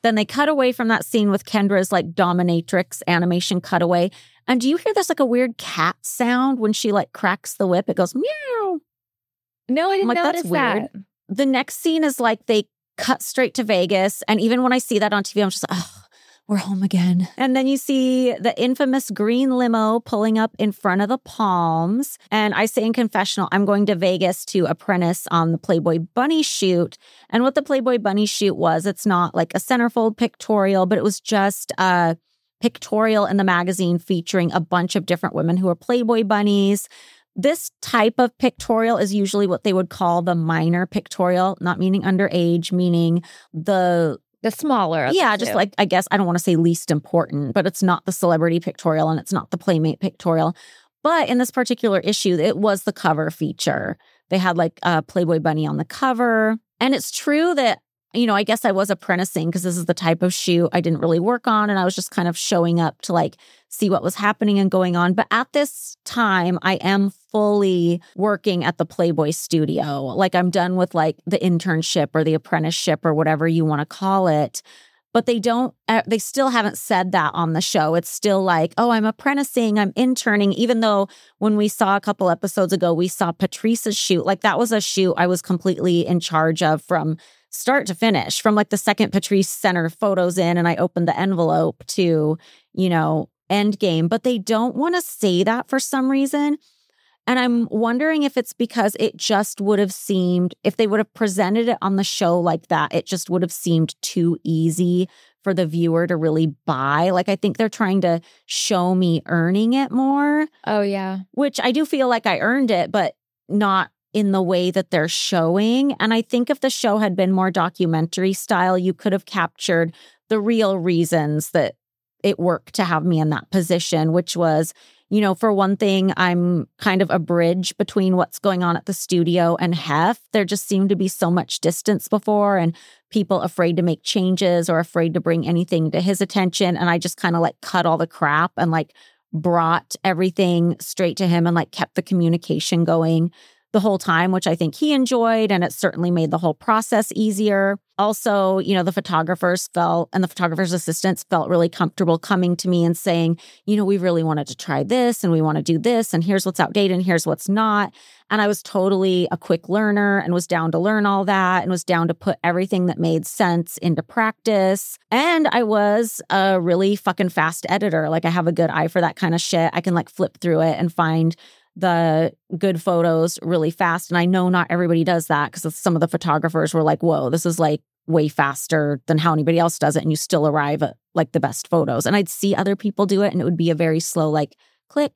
Then they cut away from that scene with Kendra's like dominatrix animation cutaway. And do you hear this like a weird cat sound when she like cracks the whip? It goes meow. No, I didn't notice that's weird. that. The next scene is like they cut straight to Vegas. And even when I see that on TV, I'm just like, oh, we're home again. And then you see the infamous green limo pulling up in front of the Palms. And I say in confessional, I'm going to Vegas to apprentice on the Playboy Bunny shoot. And what the Playboy Bunny shoot was, it's not like a centerfold pictorial, but it was just a pictorial in the magazine featuring a bunch of different women who are Playboy bunnies. This type of pictorial is usually what they would call the minor pictorial, not meaning underage, meaning the smaller. Yeah, just like, I guess, I don't want to say least important, but it's not the celebrity pictorial and it's not the Playmate pictorial. But in this particular issue, it was the cover feature. They had like a Playboy bunny on the cover. And it's true that, you know, I guess I was apprenticing because this is the type of shoot I didn't really work on. And I was just kind of showing up to like see what was happening and going on. But at this time, I am fully working at the Playboy studio. Like I'm done with like the internship or the apprenticeship or whatever you want to call it. But they still haven't said that on the show. It's still like, oh, I'm apprenticing, I'm interning, even though when we saw a couple episodes ago, we saw Patrice's shoot. Like that was a shoot I was completely in charge of from start to finish, from like the second Patrice sent her photos in and I opened the envelope to, you know, end game. But they don't want to say that for some reason. And I'm wondering if it's because it just would have seemed, if they would have presented it on the show like that, it just would have seemed too easy for the viewer to really buy. Like, I think they're trying to show me earning it more. Oh, yeah. Which I do feel like I earned it, but not in the way that they're showing. And I think if the show had been more documentary style, you could have captured the real reasons that it worked to have me in that position, which was, you know, for one thing, I'm kind of a bridge between what's going on at the studio and Hef. There just seemed to be so much distance before and people afraid to make changes or afraid to bring anything to his attention. And I just kind of like cut all the crap and like brought everything straight to him and like kept the communication going the whole time, which I think he enjoyed. And it certainly made the whole process easier. Also, you know, the photographers felt, and the photographer's assistants felt really comfortable coming to me and saying, you know, we really wanted to try this and we want to do this. And here's what's outdated and here's what's not. And I was totally a quick learner and was down to learn all that and was down to put everything that made sense into practice. And I was a really fucking fast editor. Like I have a good eye for that kind of shit. I can like flip through it and find the good photos really fast. And I know not everybody does that because some of the photographers were like, whoa, this is like way faster than how anybody else does it. And you still arrive at like the best photos. And I'd see other people do it and it would be a very slow, like click.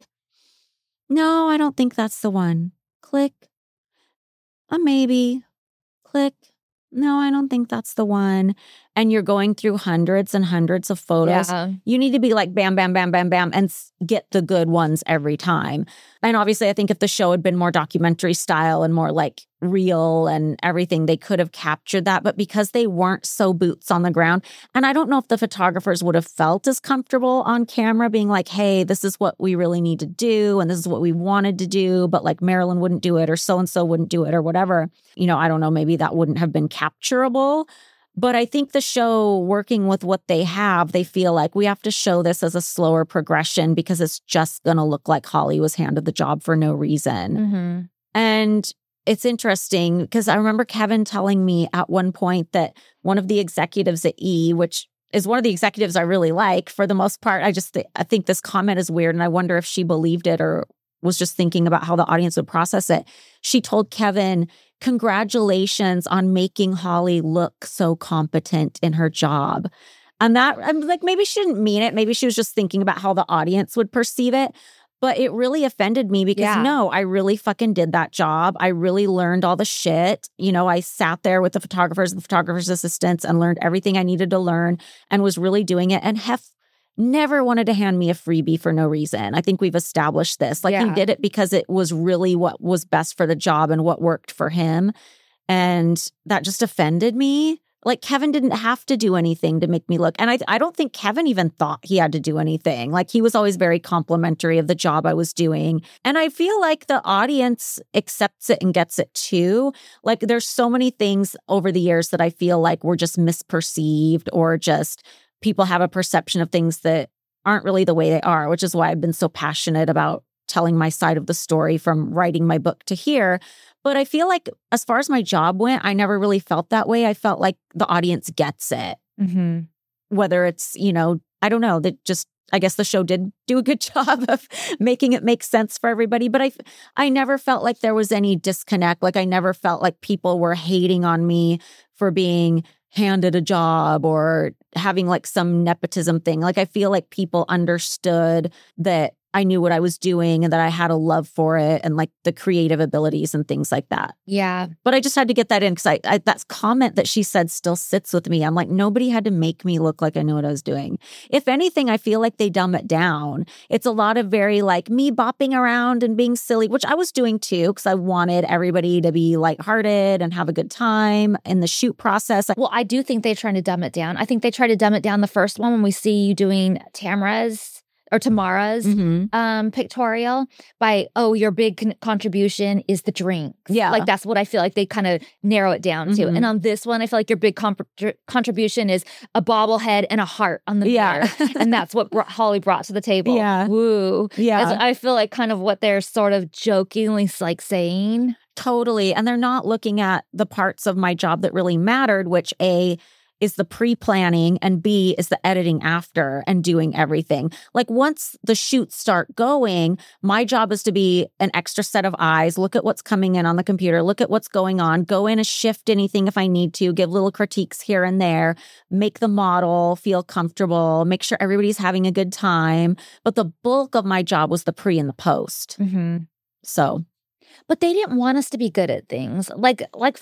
No, I don't think that's the one. Click. Maybe. Click. No, I don't think that's the one. And you're going through hundreds and hundreds of photos. Yeah. You need to be like bam, bam, bam, bam, bam, and get the good ones every time. And obviously, I think if the show had been more documentary style and more like real and everything, they could have captured that. But because they weren't so boots on the ground, and I don't know if the photographers would have felt as comfortable on camera being like, hey, this is what we really need to do. And this is what we wanted to do. But like Marilyn wouldn't do it or so-and-so wouldn't do it or whatever. You know, I don't know, maybe that wouldn't have been capturable. But I think the show, working with what they have, they feel like we have to show this as a slower progression because it's just going to look like Holly was handed the job for no reason. Mm-hmm. And it's interesting because I remember Kevin telling me at one point that one of the executives at E, which is one of the executives I really like for the most part, I think this comment is weird and I wonder if she believed it or was just thinking about how the audience would process it. She told Kevin, congratulations on making Holly look so competent in her job. And that, I'm like, maybe she didn't mean it. Maybe she was just thinking about how the audience would perceive it. But it really offended me because no, I really fucking did that job. I really learned all the shit. You know, I sat there with the photographers and the photographer's assistants and learned everything I needed to learn and was really doing it. And Hef never wanted to hand me a freebie for no reason. I think we've established this. Like he did it because it was really what was best for the job and what worked for him. And that just offended me. Like Kevin didn't have to do anything to make me look. And I don't think Kevin even thought he had to do anything. Like he was always very complimentary of the job I was doing. And I feel like the audience accepts it and gets it too. Like there's so many things over the years that I feel like were just misperceived or just people have a perception of things that aren't really the way they are, which is why I've been so passionate about telling my side of the story from writing my book to here. But I feel like as far as my job went, I never really felt that way. I felt like the audience gets it. Mm-hmm. Whether it's, I don't know, that just, I guess the show did do a good job of making it make sense for everybody. But I never felt like there was any disconnect. Like I never felt like people were hating on me for being handed a job or having like some nepotism thing. Like I feel like people understood that I knew what I was doing and that I had a love for it and like the creative abilities and things like that. Yeah. But I just had to get that in because that comment that she said still sits with me. I'm like, nobody had to make me look like I knew what I was doing. If anything, I feel like they dumb it down. It's a lot of very like me bopping around and being silly, which I was doing too because I wanted everybody to be lighthearted and have a good time in the shoot process. Well, I do think they're trying to dumb it down. I think they try to dumb it down the first one when we see you doing Tamara's Tamara's pictorial by, your big contribution is the drink. Yeah. Like that's what I feel like they kind of narrow it down to. And on this one, I feel like your big contribution is a bobblehead and a heart on the beer. And that's what Holly brought to the table. Yeah. Woo. Yeah. I feel like kind of what they're sort of jokingly like saying. Totally. And they're not looking at the parts of my job that really mattered, which A, is the pre-planning and B is the editing after and doing everything. Like once the shoots start going, my job is to be an extra set of eyes, look at what's coming in on the computer, look at what's going on, go in and shift anything if I need to, give little critiques here and there, make the model feel comfortable, make sure everybody's having a good time. But the bulk of my job was the pre and the post. Mm-hmm. So... But they didn't want us to be good at things. Like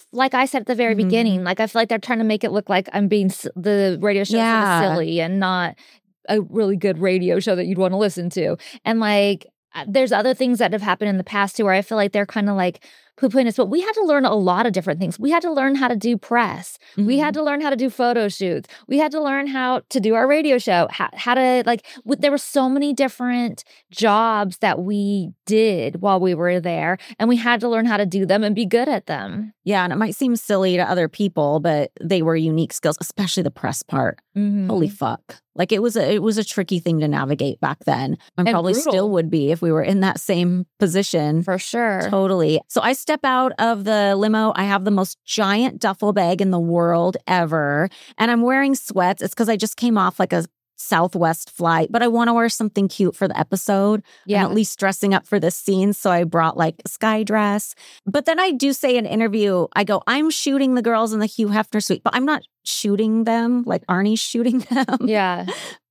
I said at the very beginning, like I feel like they're trying to make it look like I'm being the radio show sort of silly and not a really good radio show that you'd want to listen to. And like there's other things that have happened in the past too where I feel like they're kind of like poo-pooing us. But we had to learn a lot of different things. We had to learn how to do press. We had to learn how to do photo shoots. We had to learn how to do our radio show, how to like, there were so many different jobs that we did while we were there. And we had to learn how to do them and be good at them. Yeah. And it might seem silly to other people, but they were unique skills, especially the press part. Holy fuck. Like it was a tricky thing to navigate back then. And probably brutal. Still would be if we were in that same position. For sure. Totally. So I step out of the limo. I have the most giant duffel bag in the world ever. And I'm wearing sweats. It's because I just came off like a Southwest flight, but I want to wear something cute for the episode. Yeah. I'm at least dressing up for this scene. So I brought like a sky dress. But then I do say in an interview, I go, I'm shooting the girls in the Hugh Hefner suite, but I'm not shooting them like Arnie's shooting them. Yeah.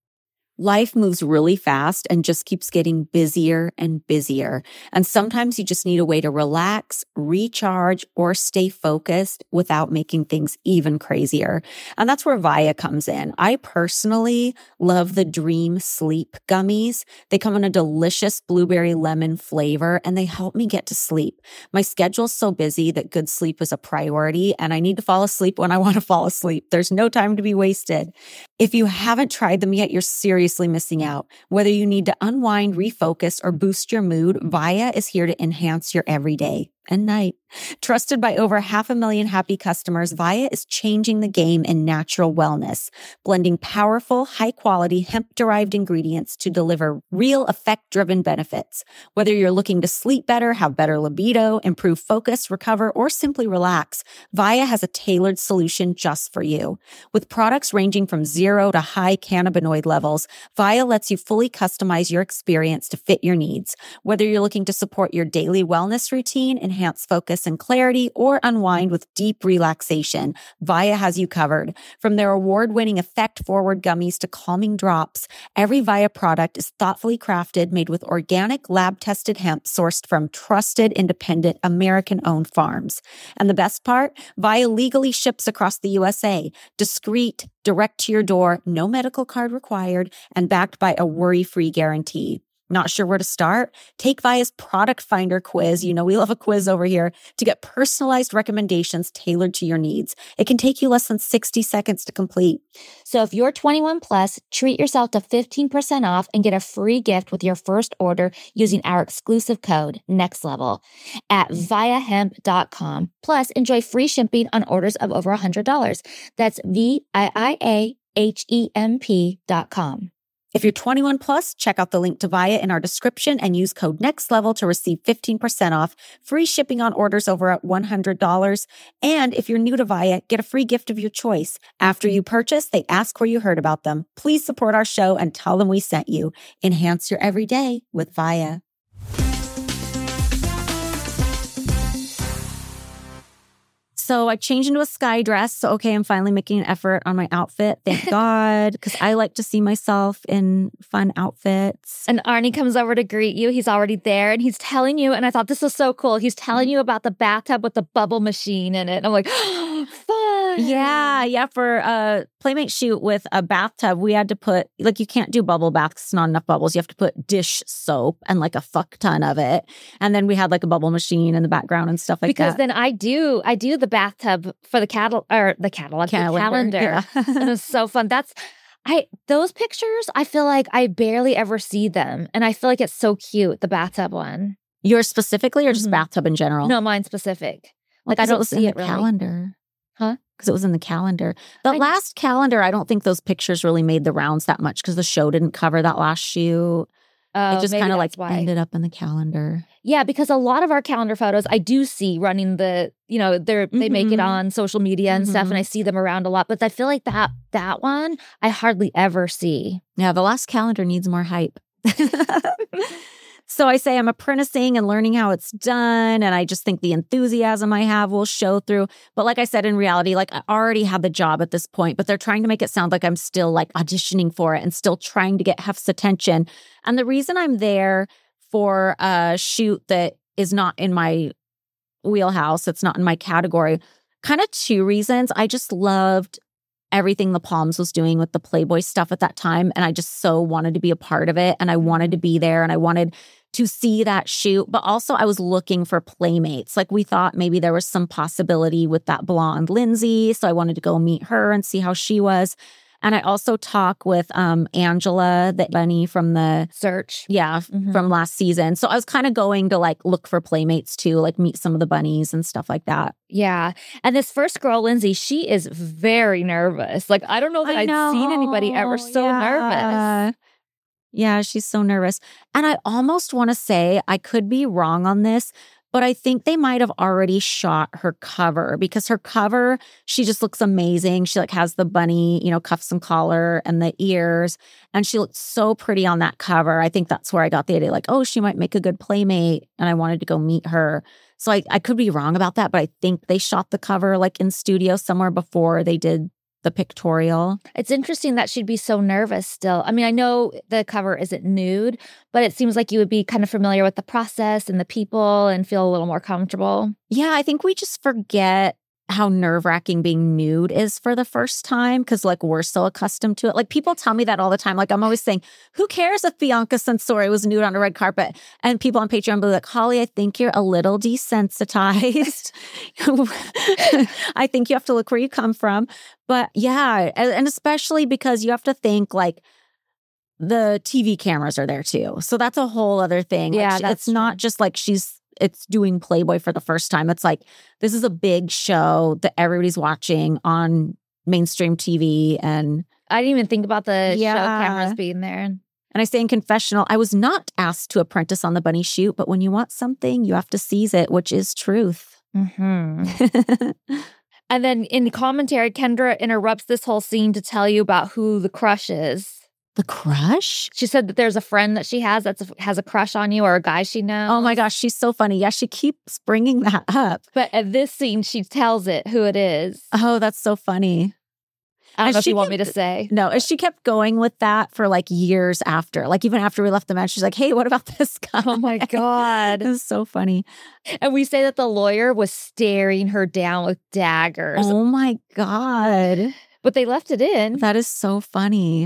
Life moves really fast and just keeps getting busier and busier. And sometimes you just need a way to relax, recharge, or stay focused without making things even crazier. And that's where Viia comes in. I personally love the Dream Sleep gummies. They come in a delicious blueberry lemon flavor and they help me get to sleep. My schedule's so busy that good sleep is a priority and I need to fall asleep when I want to fall asleep. There's no time to be wasted. If you haven't tried them yet, you're seriously missing out. Whether you need to unwind, refocus, or boost your mood, Viia is here to enhance your everyday and night. Trusted by over 500,000 happy customers, Viia is changing the game in natural wellness, blending powerful, high-quality hemp-derived ingredients to deliver real effect-driven benefits. Whether you're looking to sleep better, have better libido, improve focus, recover, or simply relax, Viia has a tailored solution just for you. With products ranging from 0 to high cannabinoid levels, Viia lets you fully customize your experience to fit your needs. Whether you're looking to support your daily wellness routine, enhance focus and clarity, or unwind with deep relaxation, Viia has you covered. From their award-winning effect-forward gummies to calming drops, every Viia product is thoughtfully crafted, made with organic, lab-tested hemp sourced from trusted, independent, American-owned farms. And the best part? Viia legally ships across the USA, discreet, direct to your door, no medical card required, and backed by a worry-free guarantee. Not sure where to start? Take Via's Product Finder quiz. You know, we love a quiz over here to get personalized recommendations tailored to your needs. It can take you less than 60 seconds to complete. So if you're 21 plus, treat yourself to 15% off and get a free gift with your first order using our exclusive code NEXTLEVEL at viahemp.com. Plus, enjoy free shipping on orders of over $100. That's VIIAHEMP.com. If you're 21 plus, check out the link to Via in our description and use code NEXTLEVEL to receive 15% off, free shipping on orders over at $100. And if you're new to Via, get a free gift of your choice. After you purchase, they ask where you heard about them. Please support our show and tell them we sent you. Enhance your everyday with Via. So I changed into a sky dress. So, okay, I'm finally making an effort on my outfit. Thank God, because I like to see myself in fun outfits. And Arnie comes over to greet you. He's already there and he's telling you, and I thought this was so cool. He's telling you about the bathtub with the bubble machine in it. And I'm like, oh, fun. Yeah. For a Playmate shoot with a bathtub, we had to put, like, you can't do bubble baths. It's not enough bubbles. You have to put dish soap and like a fuck ton of it. And then we had like a bubble machine in the background and stuff like because that. Because then I do the bathtub for the calendar. The calendar. Yeah. And it was so fun. Those pictures, I feel like I barely ever see them. And I feel like it's so cute, the bathtub one. Yours specifically or just bathtub in general? No, mine specific. Like I don't see it really. Calendar. Huh? Because it was in the calendar. The last calendar, I don't think those pictures really made the rounds that much because the show didn't cover that last shoot. It just kind of like ended up in the calendar. Yeah, because a lot of our calendar photos, I do see running the, they make it on social media and stuff, and I see them around a lot. But I feel like that one, I hardly ever see. Yeah, the last calendar needs more hype. So I say I'm apprenticing and learning how it's done. And I just think the enthusiasm I have will show through. But like I said, in reality, like I already have the job at this point, but they're trying to make it sound like I'm still like auditioning for it and still trying to get Hef's attention. And the reason I'm there for a shoot that is not in my wheelhouse, it's not in my category, kind of two reasons. I just loved everything the Palms was doing with the Playboy stuff at that time. And I just so wanted to be a part of it. And I wanted to be there and I wanted to see that shoot. But also I was looking for playmates. Like we thought maybe there was some possibility with that blonde Lindsay. So I wanted to go meet her and see how she was. And I also talk with Angela, the bunny from the Search. Yeah, from last season. So I was kind of going to like look for playmates too, like meet some of the bunnies and stuff like that. Yeah. And this first girl, Lindsay, she is very nervous. Like, I don't know that I'd seen anybody ever so nervous. Yeah, she's so nervous. And I almost want to say, I could be wrong on this, but I think they might have already shot her cover because her cover, she just looks amazing. She like has the bunny, cuffs and collar and the ears. And she looks so pretty on that cover. I think that's where I got the idea like, oh, she might make a good playmate. And I wanted to go meet her. So I could be wrong about that, but I think they shot the cover like in studio somewhere before they did the pictorial. It's interesting that she'd be so nervous still. I mean, I know the cover isn't nude, but it seems like you would be kind of familiar with the process and the people and feel a little more comfortable. Yeah, I think we just forget how nerve-wracking being nude is for the first time because like we're so accustomed to it. Like people tell me that all the time. Like I'm always saying, who cares if Bianca Censori was nude on a red carpet? And people on Patreon will be like, Holly, I think you're a little desensitized. I think you have to look where you come from. But yeah, and especially because you have to think like the TV cameras are there too. So that's a whole other thing. Yeah, like, it's not just like it's doing Playboy for the first time. It's like, this is a big show that everybody's watching on mainstream TV. And I didn't even think about the show cameras being there. And I say in confessional, I was not asked to apprentice on the bunny shoot, but when you want something, you have to seize it, which is truth. And then in the commentary, Kendra interrupts this whole scene to tell you about who the crush is. The crush? She said that there's a friend that she has that has a crush on you or a guy she knows. Oh my gosh, she's so funny. Yeah, she keeps bringing that up. But at this scene, she tells it who it is. Oh, that's so funny. I don't know if you want me to say. No, and she kept going with that for like years after. Like even after we left the match, she's like, hey, what about this guy? Oh my God. It was so funny. And we say that the lawyer was staring her down with daggers. Oh my God. But they left it in. That is so funny.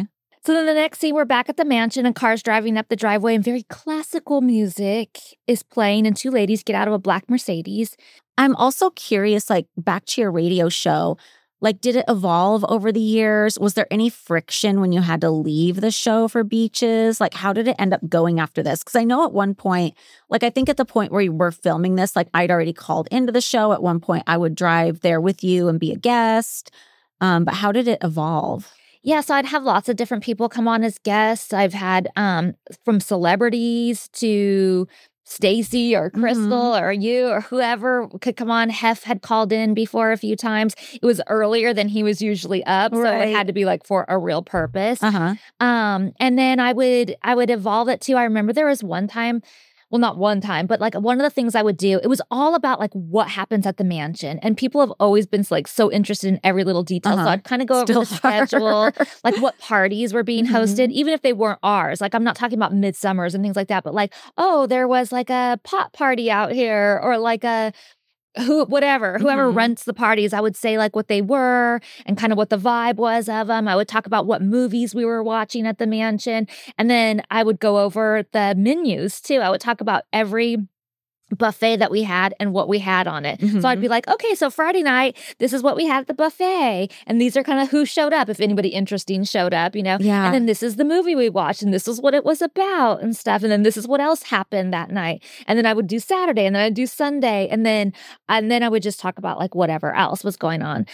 So then the next scene, we're back at the mansion and cars driving up the driveway and very classical music is playing and two ladies get out of a black Mercedes. I'm also curious, like back to your radio show, like did it evolve over the years? Was there any friction when you had to leave the show for Beaches? Like how did it end up going after this? Because I know at one point, like I think at the point where you were filming this, like I'd already called into the show. At one point I would drive there with you and be a guest. But how did it evolve? Yeah, so I'd have lots of different people come on as guests. I've had from celebrities to Stacy or Crystal or you or whoever could come on. Hef had called in before a few times. It was earlier than he was usually up, so it had to be like for a real purpose. And then I would evolve it too. I remember there was one time. Well, not one time, but like one of the things I would do, it was all about like what happens at the mansion. And people have always been like so interested in every little detail. So I'd kind of go over the schedule, like what parties were being hosted, even if they weren't ours. Like I'm not talking about midsummers and things like that, but like, oh, there was like a pot party out here or like a whoever rents the parties, I would say like what they were and kind of what the vibe was of them. I would talk about what movies we were watching at the mansion. And then I would go over the menus too. I would talk about every buffet that we had and what we had on it. So I'd be like, okay, so Friday night, this is what we had at the buffet. And these are kind of who showed up, if anybody interesting showed up, you know? Yeah. And then this is the movie we watched and this is what it was about and stuff. And then this is what else happened that night. And then I would do Saturday and then I'd do Sunday. And then I would just talk about like whatever else was going on.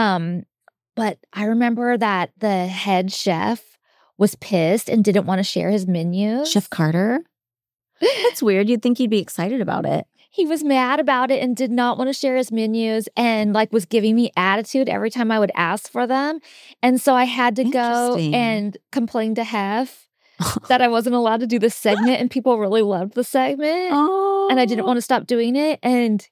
But I remember that the head chef was pissed and didn't want to share his menus. Chef Carter? That's weird. You'd think he'd be excited about it. He was mad about it and did not want to share his menus and like was giving me attitude every time I would ask for them. And so I had to go and complain to Hef that I wasn't allowed to do this segment and people really loved the segment. And I didn't want to stop doing it. And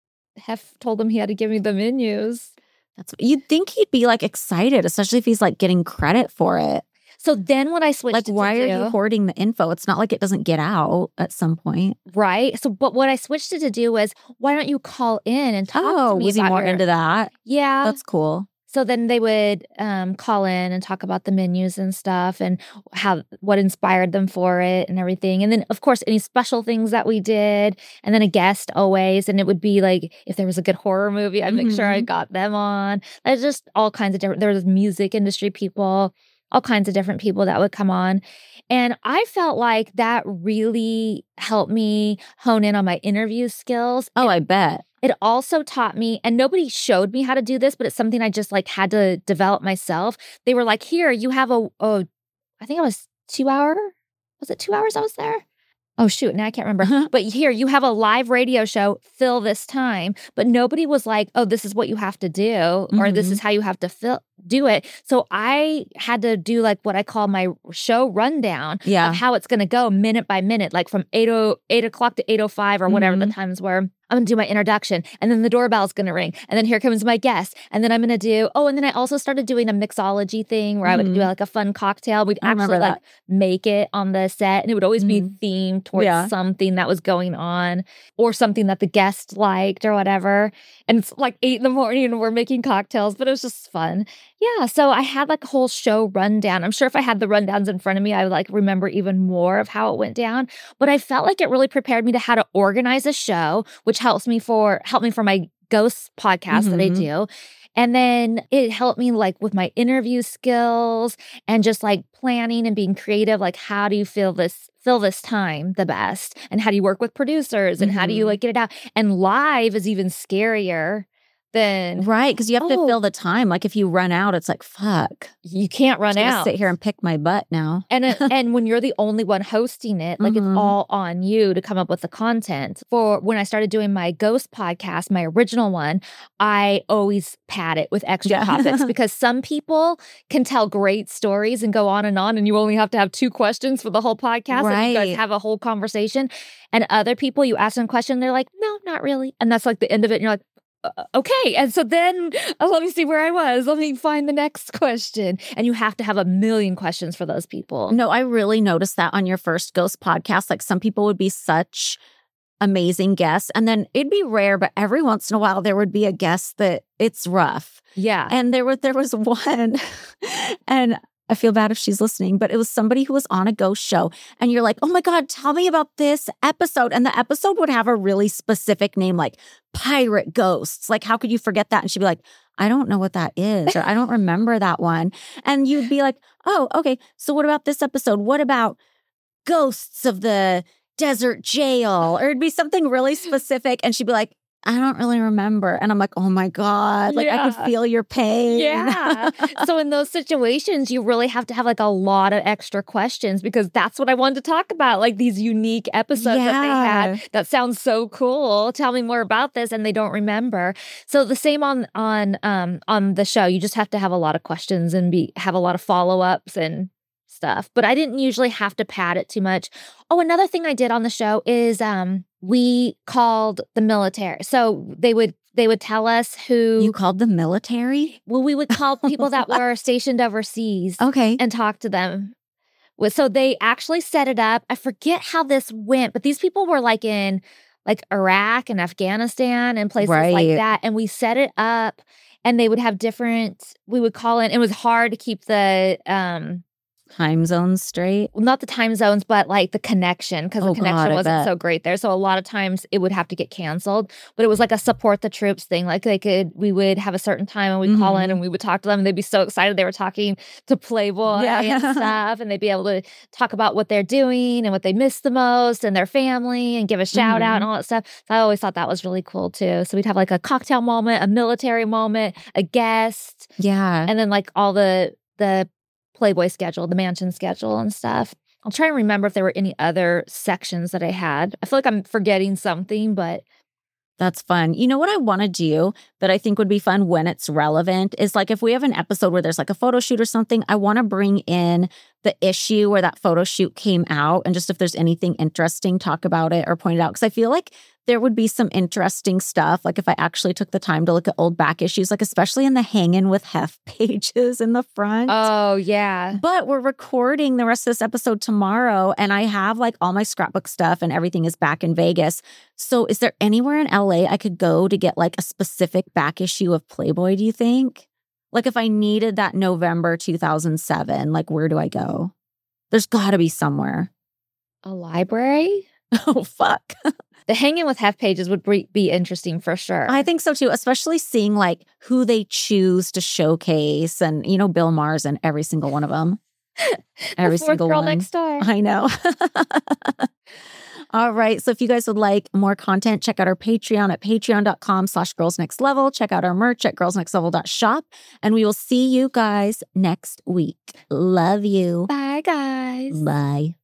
Hef told him he had to give me the menus. You'd think he'd be like excited, especially if he's like getting credit for it. So then what I switched like, to why do, are you hoarding the info? It's not like it doesn't get out at some point. Right. So, but what I switched it to do was, why don't you call in and talk to me was he more into that? Yeah. That's cool. So then they would call in and talk about the menus and stuff and what inspired them for it and everything. And then, of course, any special things that we did. And then a guest always. And it would be like, if there was a good horror movie, I'd make sure I got them on. There's just all kinds of different, there was music industry people, all kinds of different people that would come on. And I felt like that really helped me hone in on my interview skills. Oh, I bet. It also taught me, and nobody showed me how to do this, but it's something I just like had to develop myself. They were like, here, you have I think it was 2 hour. Was it 2 hours I was there? Oh, shoot. Now I can't remember. But here, you have a live radio show, fill this time. But nobody was like, oh, this is what you have to do, or this is how you have to do it. So I had to do like what I call my show rundown of how it's going to go minute by minute, like from 8 o'clock to 8:05 or whatever the times were. I'm going to do my introduction, and then the doorbell's going to ring, and then here comes my guest, and then I'm going to do, and then I also started doing a mixology thing where I would do like a fun cocktail. We'd actually like make it on the set, and it would always be themed towards something that was going on or something that the guest liked or whatever. And it's like 8 a.m. and we're making cocktails, but it was just fun. Yeah, so I had like a whole show rundown. I'm sure if I had the rundowns in front of me, I would like remember even more of how it went down. But I felt like it really prepared me to how to organize a show, which helped me for my ghost podcast that I do. And then it helped me like with my interview skills and just like planning and being creative. Like, how do you fill this time the best? And how do you work with producers? And how do you like get it out? And live is even scarier than right, because you have to fill the time. Like if you run out, it's like fuck. You can't run out. Sit here and pick my butt now. And when you're the only one hosting it, like it's all on you to come up with the content. For when I started doing my ghost podcast, my original one, I always pad it with extra topics because some people can tell great stories and go on, and you only have to have 2 questions for the whole podcast. Right. And you guys have a whole conversation. And other people, you ask them a question, they're like, no, not really. And that's like the end of it. And you're like, okay. And so then let me see where I was. Let me find the next question. And you have to have a million questions for those people. No, I really noticed that on your first ghost podcast. Like some people would be such amazing guests. And then it'd be rare, but every once in a while there would be a guest that it's rough. Yeah. And there was one and I feel bad if she's listening, but it was somebody who was on a ghost show. And you're like, oh my God, tell me about this episode. And the episode would have a really specific name, like Pirate Ghosts. Like, how could you forget that? And she'd be like, I don't know what that is, or I don't remember that one. And you'd be like, oh, okay. So what about this episode? What about Ghosts of the Desert Jail? Or it'd be something really specific. And she'd be like, I don't really remember. And I'm like, oh my God, like I could feel your pain. Yeah. So in those situations, you really have to have like a lot of extra questions, because that's what I wanted to talk about. Like these unique episodes that they had that sounds so cool. Tell me more about this. And they don't remember. So the same on the show, you just have to have a lot of questions and have a lot of follow-ups and stuff. But I didn't usually have to pad it too much. Oh, another thing I did on the show is we called the military. So they would tell us who. You called the military? Well, we would call people that were stationed overseas. Okay. And talk to them. So they actually set it up. I forget how this went, but these people were like in like Iraq and Afghanistan and places like that. And we set it up, and they would have we would call in. It was hard to keep the time zones straight? Not the time zones, but like the connection, because the connection wasn't so great there. So a lot of times it would have to get canceled, but it was like a support the troops thing. Like we would have a certain time and we'd call in and we would talk to them, and they'd be so excited. They were talking to Playboy and stuff, and they'd be able to talk about what they're doing and what they miss the most and their family and give a shout out and all that stuff. So I always thought that was really cool too. So we'd have like a cocktail moment, a military moment, a guest. Yeah. And then like all the Playboy schedule, the mansion schedule and stuff. I'll try and remember if there were any other sections that I had. I feel like I'm forgetting something, but that's fun. You know what I want to do that I think would be fun when it's relevant is like if we have an episode where there's like a photo shoot or something, I want to bring in the issue where that photo shoot came out, and just if there's anything interesting, talk about it or point it out. Because I feel like there would be some interesting stuff. Like if I actually took the time to look at old back issues, like especially in the Hangin' with Hef pages in the front. Oh, yeah. But we're recording the rest of this episode tomorrow, and I have like all my scrapbook stuff and everything is back in Vegas. So is there anywhere in LA I could go to get like a specific back issue of Playboy, do you think? Like if I needed that November 2007, like where do I go? There's got to be somewhere. A library? Oh, fuck. The Hangin' with Hef pages would be interesting for sure. I think so too, especially seeing like who they choose to showcase, and you know Bill Maher's in every single one of them. Every single girl one. Next door. I know. All right. So if you guys would like more content, check out our Patreon at patreon.com/girlsnextlevel. Check out our merch at girlsnextlevel.shop. And we will see you guys next week. Love you. Bye, guys. Bye.